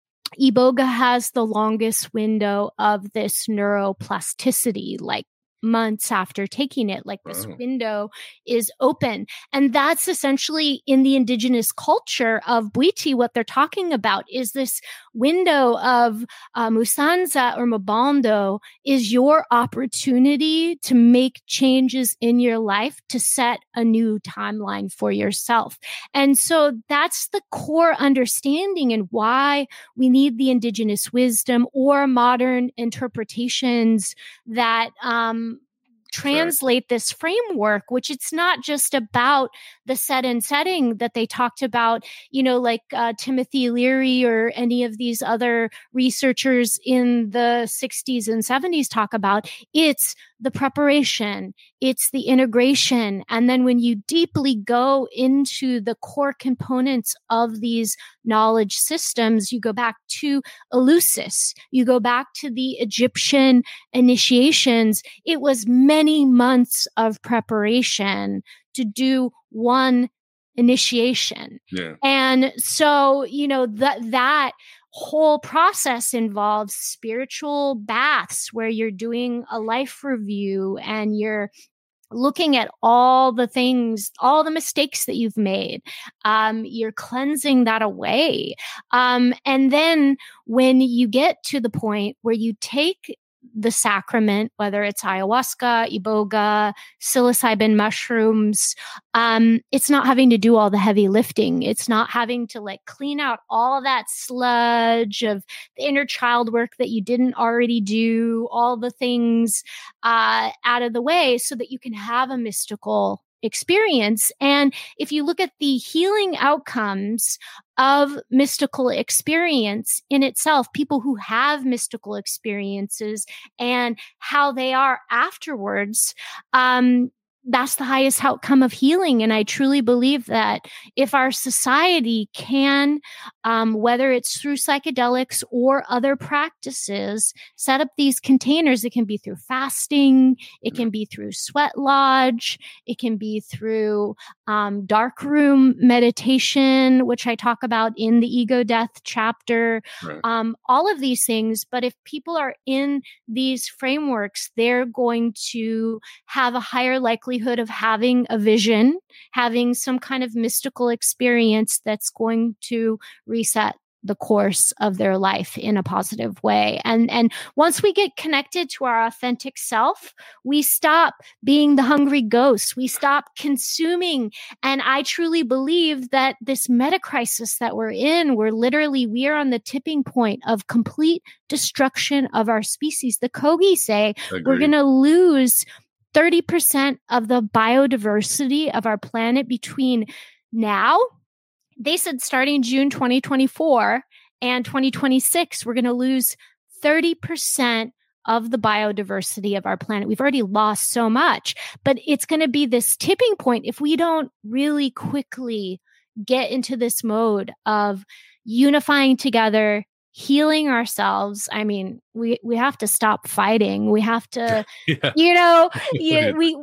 Iboga has the longest window of this neuroplasticity, like months after taking it, like this wow. window is open. And that's essentially in the indigenous culture of Bwiti, what they're talking about is this window of uh, mustanza or mabondo is your opportunity to make changes in your life to set a new timeline for yourself. And so that's the core understanding and why we need the indigenous wisdom or modern interpretations that um, translate this framework, which it's not just about the set and setting that they talked about, you know, like uh, Timothy Leary or any of these other researchers in the sixties and seventies talk about. It's the preparation, it's the integration. And then when you deeply go into the core components of these knowledge systems, you go back to Eleusis, you go back to the Egyptian initiations. It was many months of preparation to do one initiation.
Yeah.
And so, you know, that, that whole process involves spiritual baths where you're doing a life review and you're looking at all the things, all the mistakes that you've made. Um, you're cleansing that away. Um, and then when you get to the point where you take the sacrament, whether it's ayahuasca, iboga, psilocybin mushrooms, um, it's not having to do all the heavy lifting. It's not having to like clean out all that sludge of the inner child work that you didn't already do, all the things uh, out of the way so that you can have a mystical experience. And if you look at the healing outcomes of mystical experience in itself, people who have mystical experiences and how they are afterwards, um, that's the highest outcome of healing. And I truly believe that if our society can, um, whether it's through psychedelics or other practices, set up these containers, it can be through fasting, it can be through sweat lodge, it can be through um, dark room meditation, which I talk about in the ego death chapter, right. um, all of these things. But if people are in these frameworks, they're going to have a higher likelihood of having a vision, having some kind of mystical experience that's going to reset the course of their life in a positive way. And, and once we get connected to our authentic self, we stop being the hungry ghost. We stop consuming. And I truly believe that this meta crisis that we're in, we're literally, we are on the tipping point of complete destruction of our species. The Kogi say Agreed. We're going to lose thirty percent of the biodiversity of our planet between now, they said starting June twenty twenty-four and twenty twenty-six, we're going to lose thirty percent of the biodiversity of our planet. We've already lost so much, but it's going to be this tipping point if we don't really quickly get into this mode of unifying together, healing ourselves. I mean, we, we have to stop fighting. We have to, yeah. you know, yeah, we,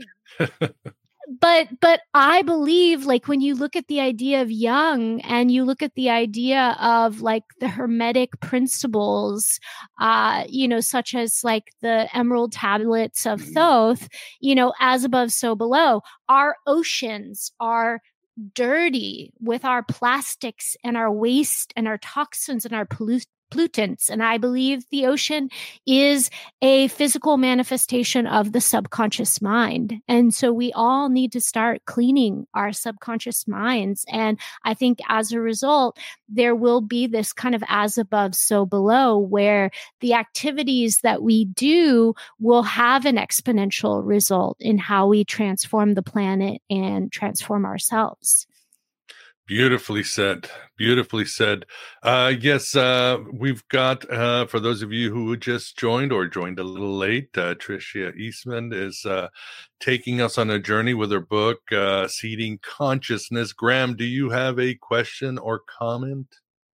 but, but I believe, like, when you look at the idea of Jung and you look at the idea of like the Hermetic principles, uh, you know, such as like the Emerald Tablets of Thoth, you know, as above, so below, our oceans are dirty with our plastics and our waste and our toxins and our pollu- pollutants. And I believe the ocean is a physical manifestation of the subconscious mind. And so we all need to start cleaning our subconscious minds. And I think as a result, there will be this kind of as above, so below, where the activities that we do will have an exponential result in how we transform the planet and transform ourselves.
Beautifully said. Beautifully said. Uh, yes, uh, we've got, uh, for those of you who just joined or joined a little late, uh, Tricia Eastman is uh, taking us on a journey with her book, uh, Seeding Consciousness. Graham, do you have a question or comment?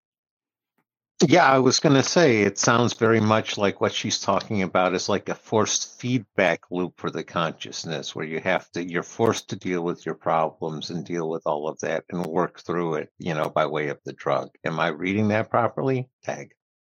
Yeah, I was going to say, it sounds very much like what she's talking about is like a forced feedback loop for the consciousness, where you have to, you're forced to deal with your problems and deal with all of that and work through it, you know, by way of the drug. Am I reading that properly? Tag.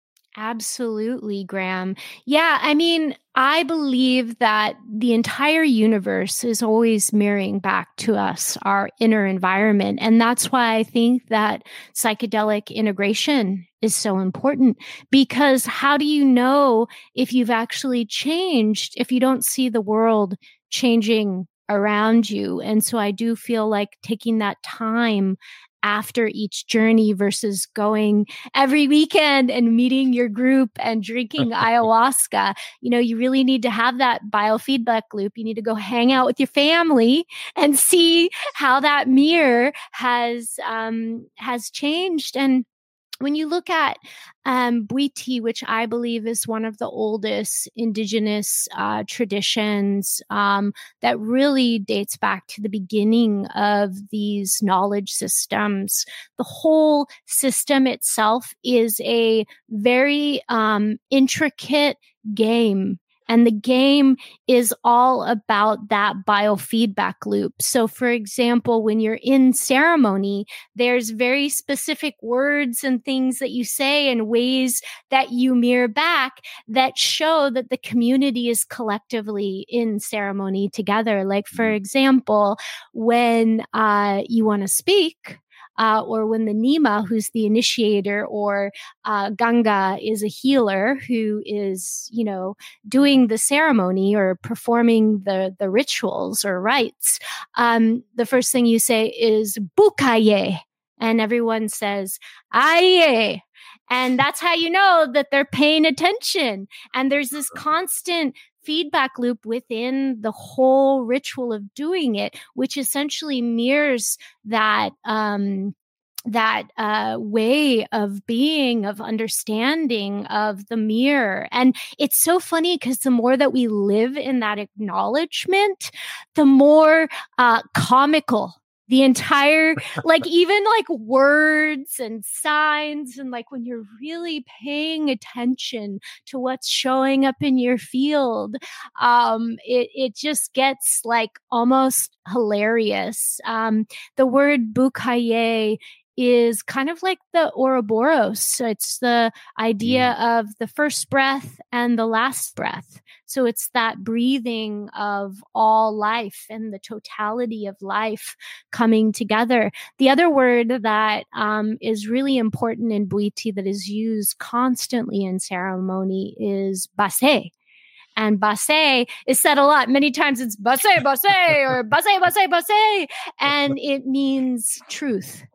Absolutely, Graham. Yeah, I mean, I believe that the entire universe is always mirroring back to us our inner environment. And that's why I think that psychedelic integration is so important, because how do you know if you've actually changed if you don't see the world changing around you? And so I do feel like taking that time after each journey versus going every weekend and meeting your group and drinking ayahuasca. You know, you really need to have that biofeedback loop. You need to go hang out with your family and see how that mirror has um, has changed. And when you look at um, Bwiti, which I believe is one of the oldest indigenous uh, traditions um, that really dates back to the beginning of these knowledge systems, the whole system itself is a very um, intricate game. And the game is all about that biofeedback loop. So, for example, when you're in ceremony, there's very specific words and things that you say and ways that you mirror back that show that the community is collectively in ceremony together. Like, for example, when uh, you want to speak, Uh, or when the Nima, who's the initiator, or uh, Ganga is a healer who is, you know, doing the ceremony or performing the, the rituals or rites, um, the first thing you say is Bukaye. And everyone says, Aye. And that's how you know that they're paying attention. And there's this constant feedback loop within the whole ritual of doing it, which essentially mirrors that um, that uh, way of being, of understanding, of the mirror. And it's so funny because the more that we live in that acknowledgement, the more uh, comical the entire, like, even like words and signs, and like when you're really paying attention to what's showing up in your field, um, it, it just gets like almost hilarious. Um, the word Bukaye is kind of like the Ouroboros. It's the idea mm. of the first breath and the last breath. So it's that breathing of all life and the totality of life coming together. The other word that um, is really important in Bwiti that is used constantly in ceremony is Base. And Base is said a lot. Many times it's Base, Base, or Base, Base, Base. And it means truth.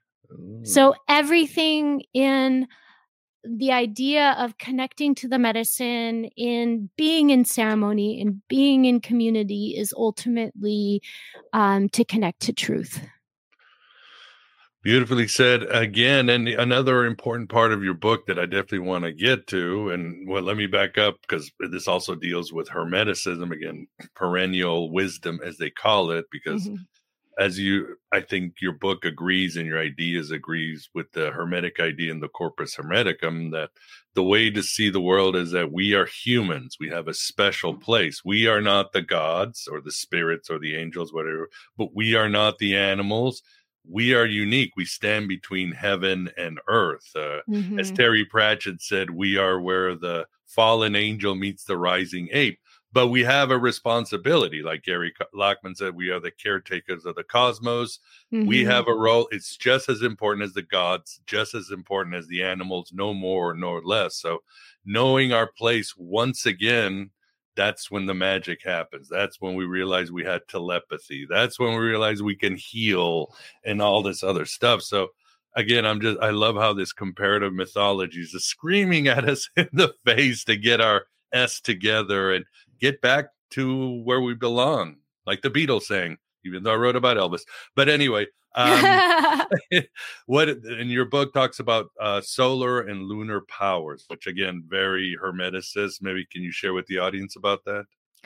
So everything in the idea of connecting to the medicine, in being in ceremony, in being in community is ultimately um, to connect to truth.
Beautifully said again. And another important part of your book that I definitely want to get to, and well, let me back up because this also deals with Hermeticism, again, perennial wisdom, as they call it, because mm-hmm. as you, I think your book agrees and your ideas agrees with the Hermetic idea and the Corpus Hermeticum, that the way to see the world is that we are humans. We have a special place. We are not the gods or the spirits or the angels, whatever, but we are not the animals. We are unique. We stand between heaven and earth. Uh, mm-hmm. As Terry Pratchett said, we are where the fallen angel meets the rising ape. But we have a responsibility. Like Gary Lachman said, we are the caretakers of the cosmos. Mm-hmm. We have a role. It's just as important as the gods, just as important as the animals, no more nor less. So knowing our place once again, that's when the magic happens. That's when we realize we had telepathy. That's when we realize we can heal and all this other stuff. So again, I'm just, I love how this comparative mythology is screaming at us in the face to get our S together and get back to where we belong. Like the Beatles sang, even though I wrote about Elvis. But anyway, um, what in your book talks about uh, solar and lunar powers, which again, very Hermeticist. Maybe can you share with the audience about that?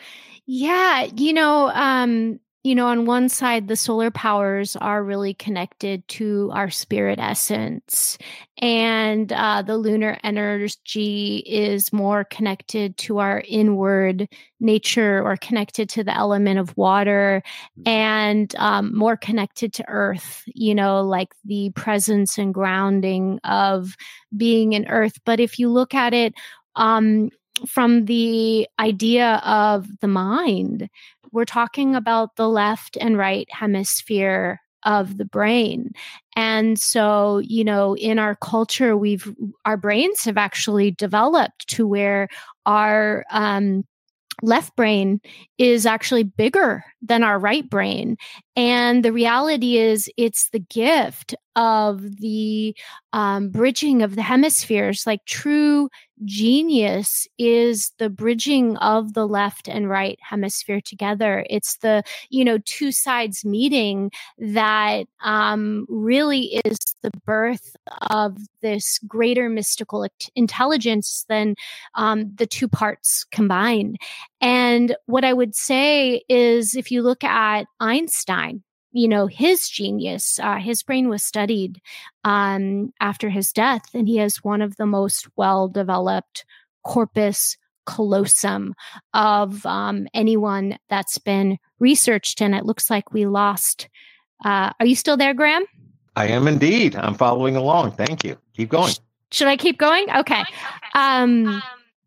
Yeah, you know, um, you know, on one side, the solar powers are really connected to our spirit essence, and uh, the lunar energy is more connected to our inward nature, or connected to the element of water, and um, more connected to earth, you know, like the presence and grounding of being in earth. But if you look at it um, from the idea of the mind, we're talking about the left and right hemisphere of the brain. And so, you know, in our culture, we've, our brains have actually developed to where our, um, left brain is actually bigger than our right brain. And the reality is it's the gift of the um, bridging of the hemispheres. Like true genius is the bridging of the left and right hemisphere together. It's the, you know, two sides meeting that um, really is the birth of this greater mystical intelligence than um, the two parts combined. And what I would say is, if you look at Einstein, you know, his genius, uh, his brain was studied um, after his death, and he has one of the most well-developed corpus callosum of um, anyone that's been researched. And it looks like we lost. Uh, are you still there, Graham?
I am indeed. I'm following along. Thank you. Keep going.
Should I keep going? Okay. Um,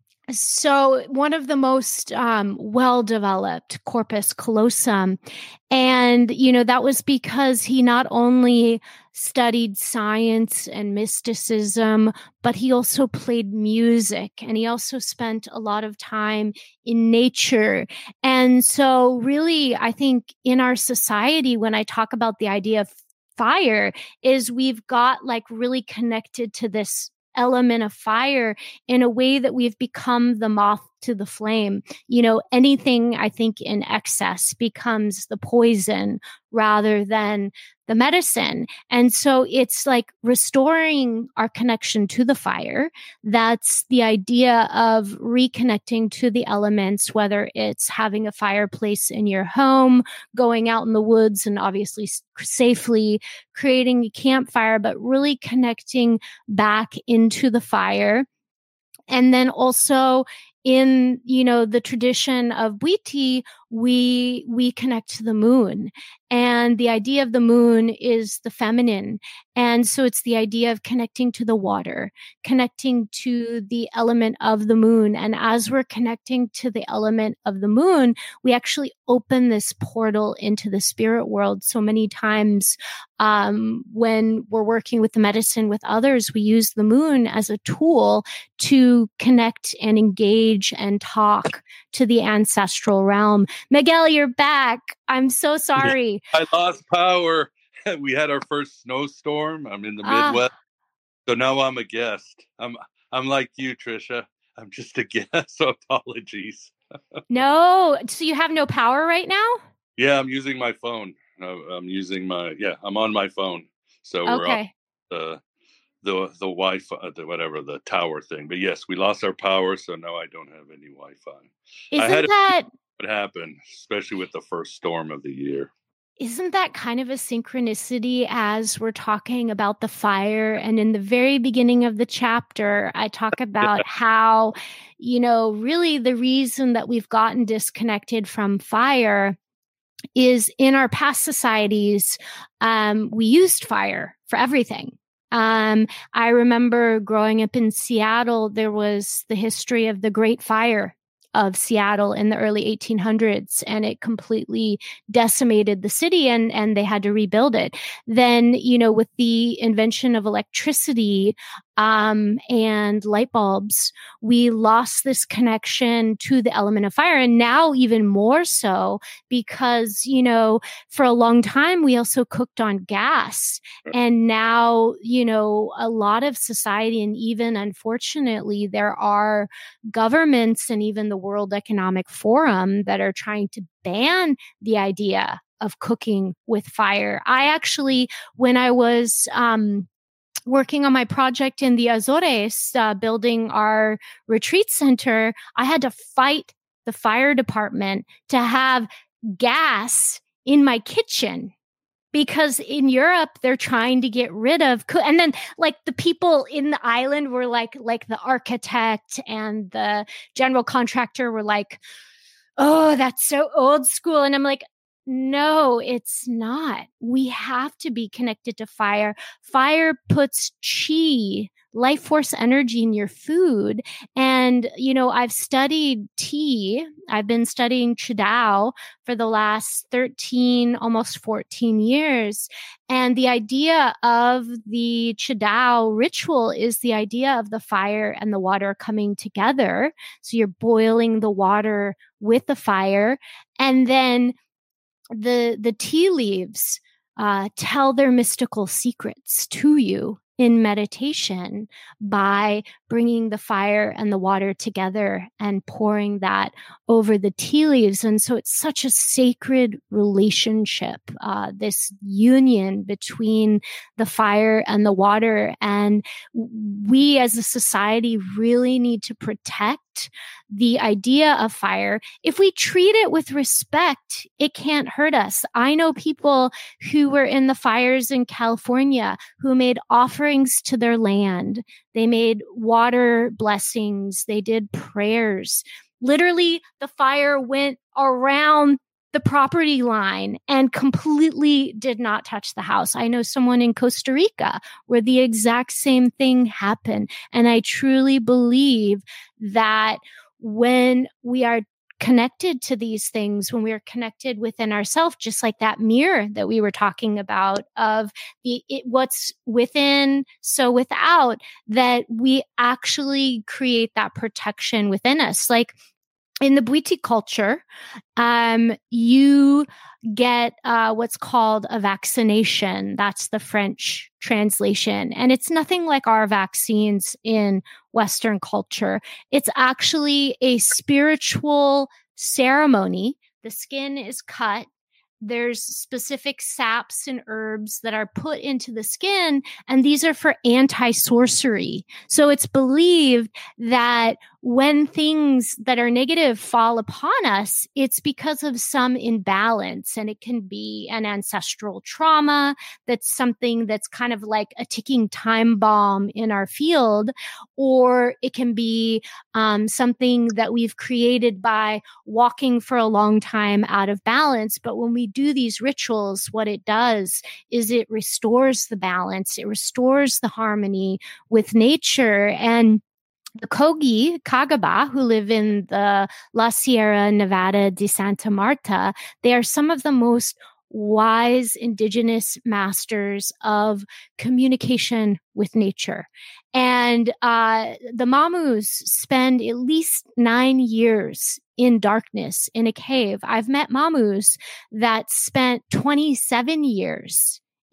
So one of the most um, well-developed corpus callosum. And, you know, that was because he not only studied science and mysticism, but he also played music, and he also spent a lot of time in nature. And so really, I think in our society, when I talk about the idea of fire, is we've got like really connected to this element of fire in a way that we've become the moth to the flame. You know, anything I think in excess becomes the poison rather than the medicine. And so it's like restoring our connection to the fire. That's the idea of reconnecting to the elements, whether it's having a fireplace in your home, going out in the woods and obviously safely creating a campfire, but really connecting back into the fire. And then also in, you know, the tradition of Bwiti, we we connect to the moon. And the idea of the moon is the feminine. And so it's the idea of connecting to the water, connecting to the element of the moon. And as we're connecting to the element of the moon, we actually open this portal into the spirit world. So many times um, when we're working with the medicine with others, we use the moon as a tool to connect and engage and talk to the ancestral realm. Miguel, you're back. I'm so sorry.
I lost power. We had our first snowstorm. I'm in the uh, Midwest. So now I'm a guest. I'm I'm like you, Trisha. I'm just a guest. So apologies.
No. So you have no power right now?
Yeah, I'm using my phone. I'm using my, yeah, I'm on my phone. So we're
Okay.
up the the the Wi-Fi, the whatever the tower thing. But yes, we lost our power, so now I don't have any Wi-Fi. I
Isn't
had a
that
what happened, especially with the first storm of the year.
isn't that kind of a synchronicity as we're talking about the fire? And in the very beginning of the chapter, I talk about how, you know, really the reason that we've gotten disconnected from fire is in our past societies, um, we used fire for everything. Um, I remember growing up in Seattle, there was the history of the Great Fire of Seattle in the early eighteen hundreds, and it completely decimated the city, and, and they had to rebuild it. Then, you know, with the invention of electricity um, and light bulbs, we lost this connection to the element of fire. And now even more so because, you know, for a long time, we also cooked on gas. And now, you know, a lot of society, and even unfortunately, there are governments and even the World Economic Forum that are trying to ban the idea of cooking with fire. I actually, when I was um, working on my project in the Azores, uh, building our retreat center, I had to fight the fire department to have gas in my kitchen. Because in Europe, they're trying to get rid of, co- and then like the people in the island were like, like the architect and the general contractor were like, oh, that's so old school. And I'm like, no, it's not. We have to be connected to fire. Fire puts chi, life force energy in your food. And, you know, I've studied tea. I've been studying Qidao for the last thirteen, almost fourteen years. And the idea of the Qidao ritual is the idea of the fire and the water coming together. So you're boiling the water with the fire. And then the, the tea leaves uh, tell their mystical secrets to you in meditation by bringing the fire and the water together and pouring that over the tea leaves. And so it's such a sacred relationship, uh, this union between the fire and the water. And we as a society really need to protect the idea of fire. If we treat it with respect, it can't hurt us. I know people who were in the fires in California who made offerings to their land. They made water blessings. They did prayers. Literally, the fire went around the property line and completely did not touch the house. I know someone in Costa Rica where the exact same thing happened. And I truly believe that when we are connected to these things, when we are connected within ourselves, just like that mirror that we were talking about of the it, what's within, so without, that we actually create that protection within us. Like in the Bwiti culture, um, you get uh, what's called a vaccination. That's the French translation. And it's nothing like our vaccines in Western culture. It's actually a spiritual ceremony. The skin is cut. There's specific saps and herbs that are put into the skin, and these are for anti-sorcery. So it's believed that when things that are negative fall upon us, it's because of some imbalance, and it can be an ancestral trauma. That's something that's kind of like a ticking time bomb in our field, or it can be um, something that we've created by walking for a long time out of balance. But when we do these rituals, what it does is it restores the balance, it restores the harmony with nature. And the Kogi, Kagaba, who live in the La Sierra Nevada de Santa Marta, they are some of the most wise indigenous masters of communication with nature. And uh, the Mamus spend at least nine years in darkness in a cave. I've met Mamus that spent twenty-seven years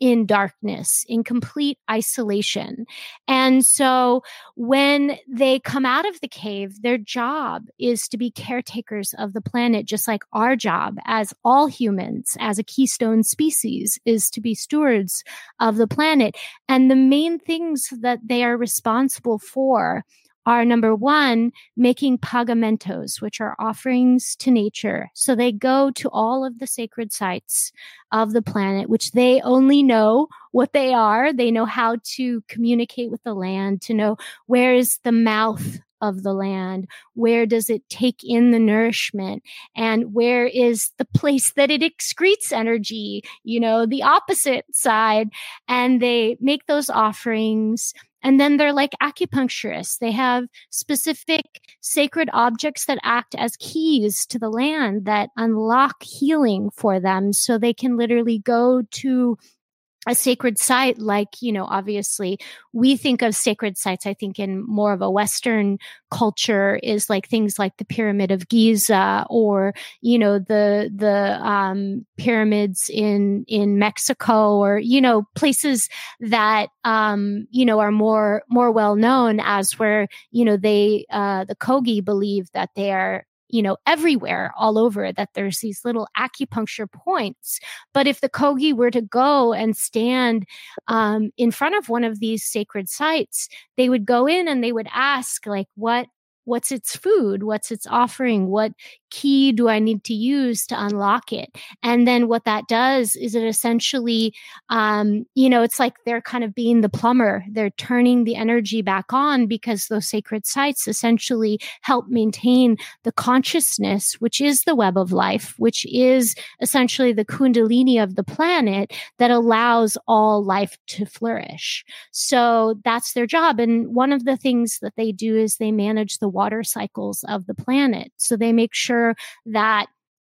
in darkness, in complete isolation. And so when they come out of the cave, their job is to be caretakers of the planet, just like our job as all humans, as a keystone species, is to be stewards of the planet. And the main things that they are responsible for are, number one, making pagamentos, which are offerings to nature. So they go to all of the sacred sites of the planet, which they only know what they are. They know how to communicate with the land, to know where is the mouth of the land, where does it take in the nourishment, and where is the place that it excretes energy, you know, the opposite side. And they make those offerings. And then they're like acupuncturists. They have specific sacred objects that act as keys to the land that unlock healing for them. So they can literally go to a sacred site, like, you know, obviously we think of sacred sites, I think in more of a Western culture, is like things like the Pyramid of Giza, or, you know, the, the, um, pyramids in, in Mexico, or, you know, places that, um, you know, are more, more well known as where, you know, they, uh, the Kogi believe that they are, you know, everywhere, all over, that there's these little acupuncture points. But if the Kogi were to go and stand um, in front of one of these sacred sites, they would go in and they would ask, like, what, what's its food? What's its offering? What key do I need to use to unlock it? And then what that does is it essentially, um, you know, it's like they're kind of being the plumber. They're turning the energy back on, because those sacred sites essentially help maintain the consciousness, which is the web of life, which is essentially the kundalini of the planet that allows all life to flourish. So that's their job. And one of the things that they do is they manage the water cycles of the planet. So they make sure that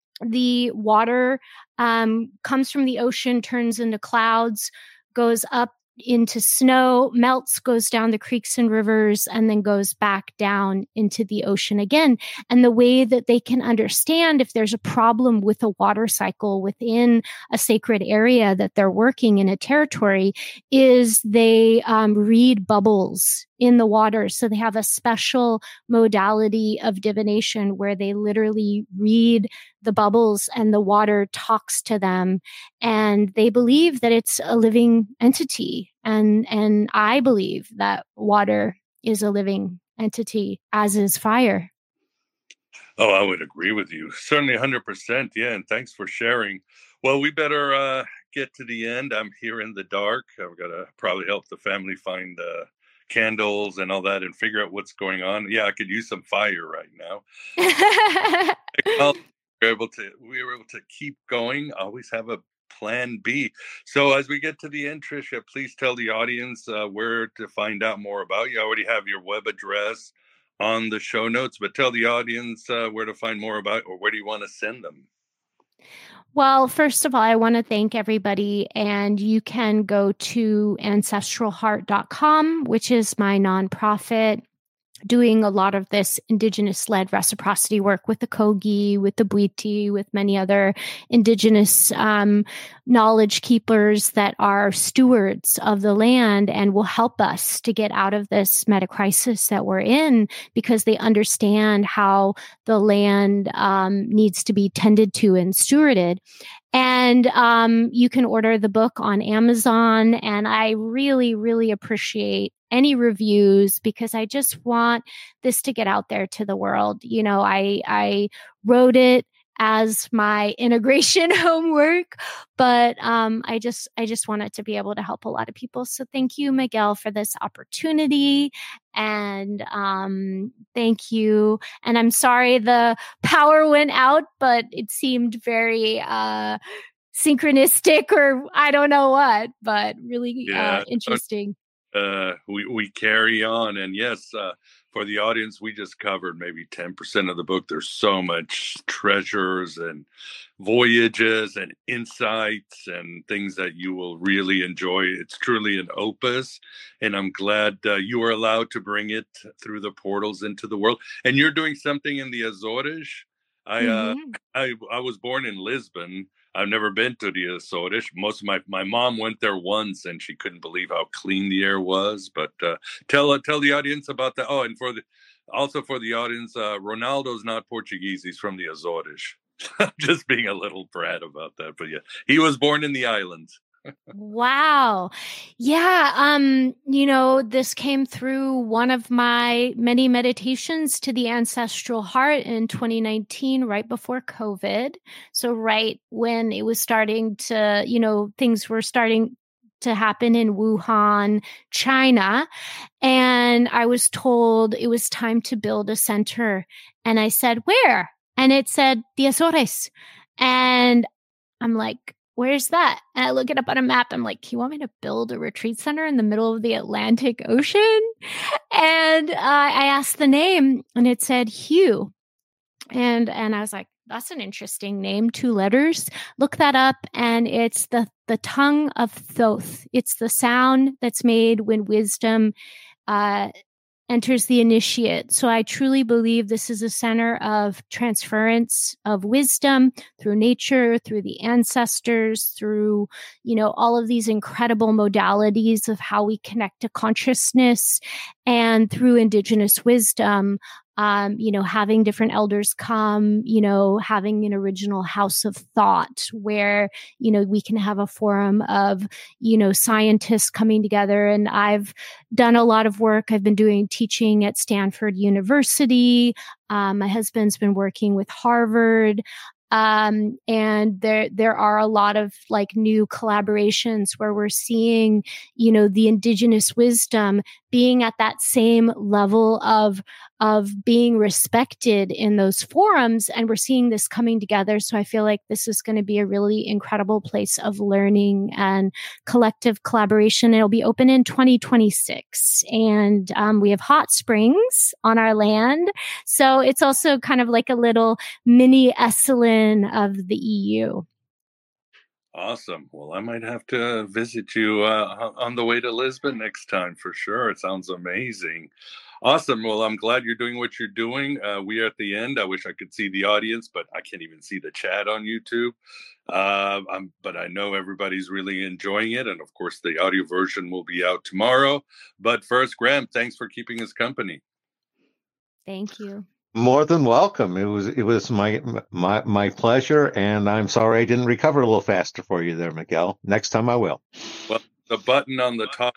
the water um, comes from the ocean, turns into clouds, goes up into snow, melts, goes down the creeks and rivers, and then goes back down into the ocean again. And the way that they can understand if there's a problem with a water cycle within a sacred area that they're working in a territory is they um, read bubbles in the water. So they have a special modality of divination where they literally read the bubbles and the water talks to them. And they believe that it's a living entity. And, and I believe that water is a living entity, as is fire.
Oh, I would agree with you. Certainly one hundred percent. Yeah. And thanks for sharing. Well, we better uh, get to the end. I'm here in the dark. I've got to probably help the family find uh, candles and all that and figure out what's going on. Yeah, I could use some fire right now. Well, we were able to we were able to keep going. Always have a plan B. So as we get to the end, Tricia, please tell the audience uh, where to find out more about you. I already have your web address on the show notes, but tell the audience uh, where to find more about, or where do you want to send them?
Well, first of all, I want to thank everybody, and you can go to ancestral heart dot com, which is my nonprofit, doing a lot of this indigenous-led reciprocity work with the Kogi, with the Bwiti, with many other indigenous um, knowledge keepers that are stewards of the land and will help us to get out of this meta crisis that we're in, because they understand how the land um, needs to be tended to and stewarded. And um, you can order the book on Amazon. And I really, really appreciate any reviews, because I just want this to get out there to the world. You know, I, I wrote it as my integration homework, but um, I just, I just want it to be able to help a lot of people. So thank you, Miguel, for this opportunity. And um, thank you. And I'm sorry the power went out, but it seemed very uh, synchronistic, or I don't know what, but really
yeah.
uh, interesting.
Uh, we, we carry on. And yes, uh, for the audience, we just covered maybe ten percent of the book. There's so much treasures and voyages and insights and things that you will really enjoy. It's truly an opus, and I'm glad uh, you were allowed to bring it through the portals into the world. And you're doing something in the Azores. I, mm-hmm. uh, I, I was born in Lisbon. I've never been to the Azores. Most of my my mom went there once, and she couldn't believe how clean the air was. But uh, tell uh, tell the audience about that. Oh, and for the also for the audience, uh, Ronaldo's not Portuguese; he's from the Azores. I'm just being a little brat about that, but yeah, he was born in the islands.
Wow. Yeah. Um, you know, this came through one of my many meditations to the ancestral heart in twenty nineteen, right before COVID. So right when it was starting to, you know, things were starting to happen in Wuhan, China. And I was told it was time to build a center. And I said, where? And it said the Azores. And I'm like, where's that? And I look it up on a map. I'm like, you want me to build a retreat center in the middle of the Atlantic Ocean? And uh, I asked the name and it said Hugh. And, and I was like, that's an interesting name, two letters. Look that up. And it's the, the tongue of Thoth. It's the sound that's made when wisdom uh, enters the initiate. So I truly believe this is a center of transference of wisdom through nature, through the ancestors, through, you know, all of these incredible modalities of how we connect to consciousness, and through indigenous wisdom. Um, you know, having different elders come, you know, having an original house of thought where, you know, we can have a forum of, you know, scientists coming together. And I've done a lot of work. I've been doing teaching at Stanford University. Um, my husband's been working with Harvard. Um, and there, there are a lot of like new collaborations where we're seeing, you know, the indigenous wisdom being at that same level of, of being respected in those forums. And we're seeing this coming together. So I feel like this is going to be a really incredible place of learning and collective collaboration. It'll be open in twenty twenty-six. And, um, we have hot springs on our land. So it's also kind of like a little mini Esalen of the E U.
Awesome. Well, I might have to visit you uh, on the way to Lisbon next time for sure. It sounds amazing. Awesome. Well, I'm glad you're doing what you're doing. Uh, we are at the end. I wish I could see the audience, but I can't even see the chat on YouTube. Uh, I'm, but I know everybody's really enjoying it. And of course, the audio version will be out tomorrow. But first, Graham, thanks for keeping us company.
Thank you.
More than welcome. It was it was my my my pleasure, and I'm sorry I didn't recover a little faster for you there, Miguel. Next time I will.
Well, the button on the top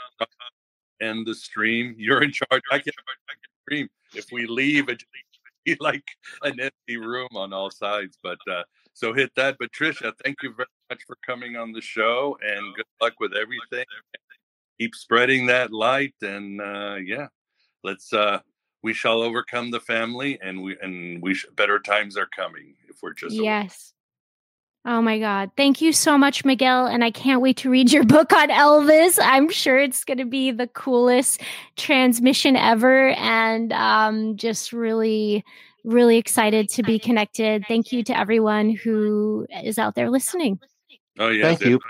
end the stream. You're in charge. I can stream. If we leave, it be like an empty room on all sides. But uh, so hit that. But Tricia, thank you very much for coming on the show, and good luck with everything. Keep spreading that light, and uh, yeah, let's. Uh, We shall overcome the family, and we and we sh- better times are coming if we're just
yes. Oh my God. Thank you so much, Miguel. And I can't wait to read your book on Elvis. I'm sure it's going to be the coolest transmission ever. And um, just really, really excited to be connected. Thank you to everyone who is out there listening.
Oh, yeah.
Thank you.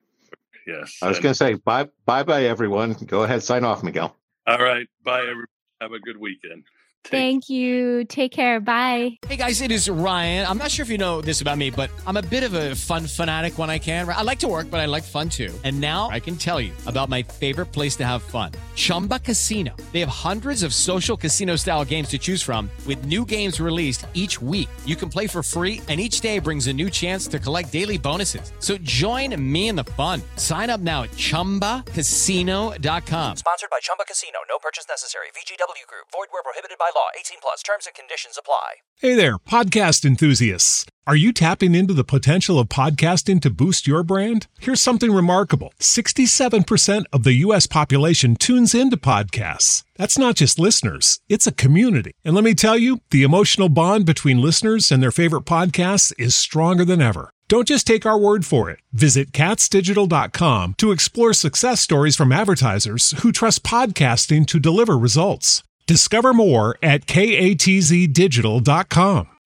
Yes.
I was going to say, bye, bye, bye, everyone. Go ahead, sign off, Miguel.
All right. Bye, everybody. Have a good weekend.
Take Thank you. Take care. Bye.
Hey, guys, it is Ryan. I'm not sure if you know this about me, but I'm a bit of a fun fanatic when I can. I like to work, but I like fun, too. And now I can tell you about my favorite place to have fun, Chumba Casino. They have hundreds of social casino-style games to choose from with new games released each week. You can play for free, and each day brings a new chance to collect daily bonuses. So join me in the fun. Sign up now at chumba casino dot com.
Sponsored by Chumba Casino. No purchase necessary. V G W Group. Void where prohibited by law. eighteen plus. Terms and conditions apply.
Hey there, podcast enthusiasts. Are you tapping into the potential of podcasting to boost your brand? Here's something remarkable. sixty-seven percent of the U S population tunes into podcasts. That's not just listeners, it's a community. And let me tell you, the emotional bond between listeners and their favorite podcasts is stronger than ever. Don't just take our word for it. Visit cats digital dot com to explore success stories from advertisers who trust podcasting to deliver results. Discover more at katz digital dot com.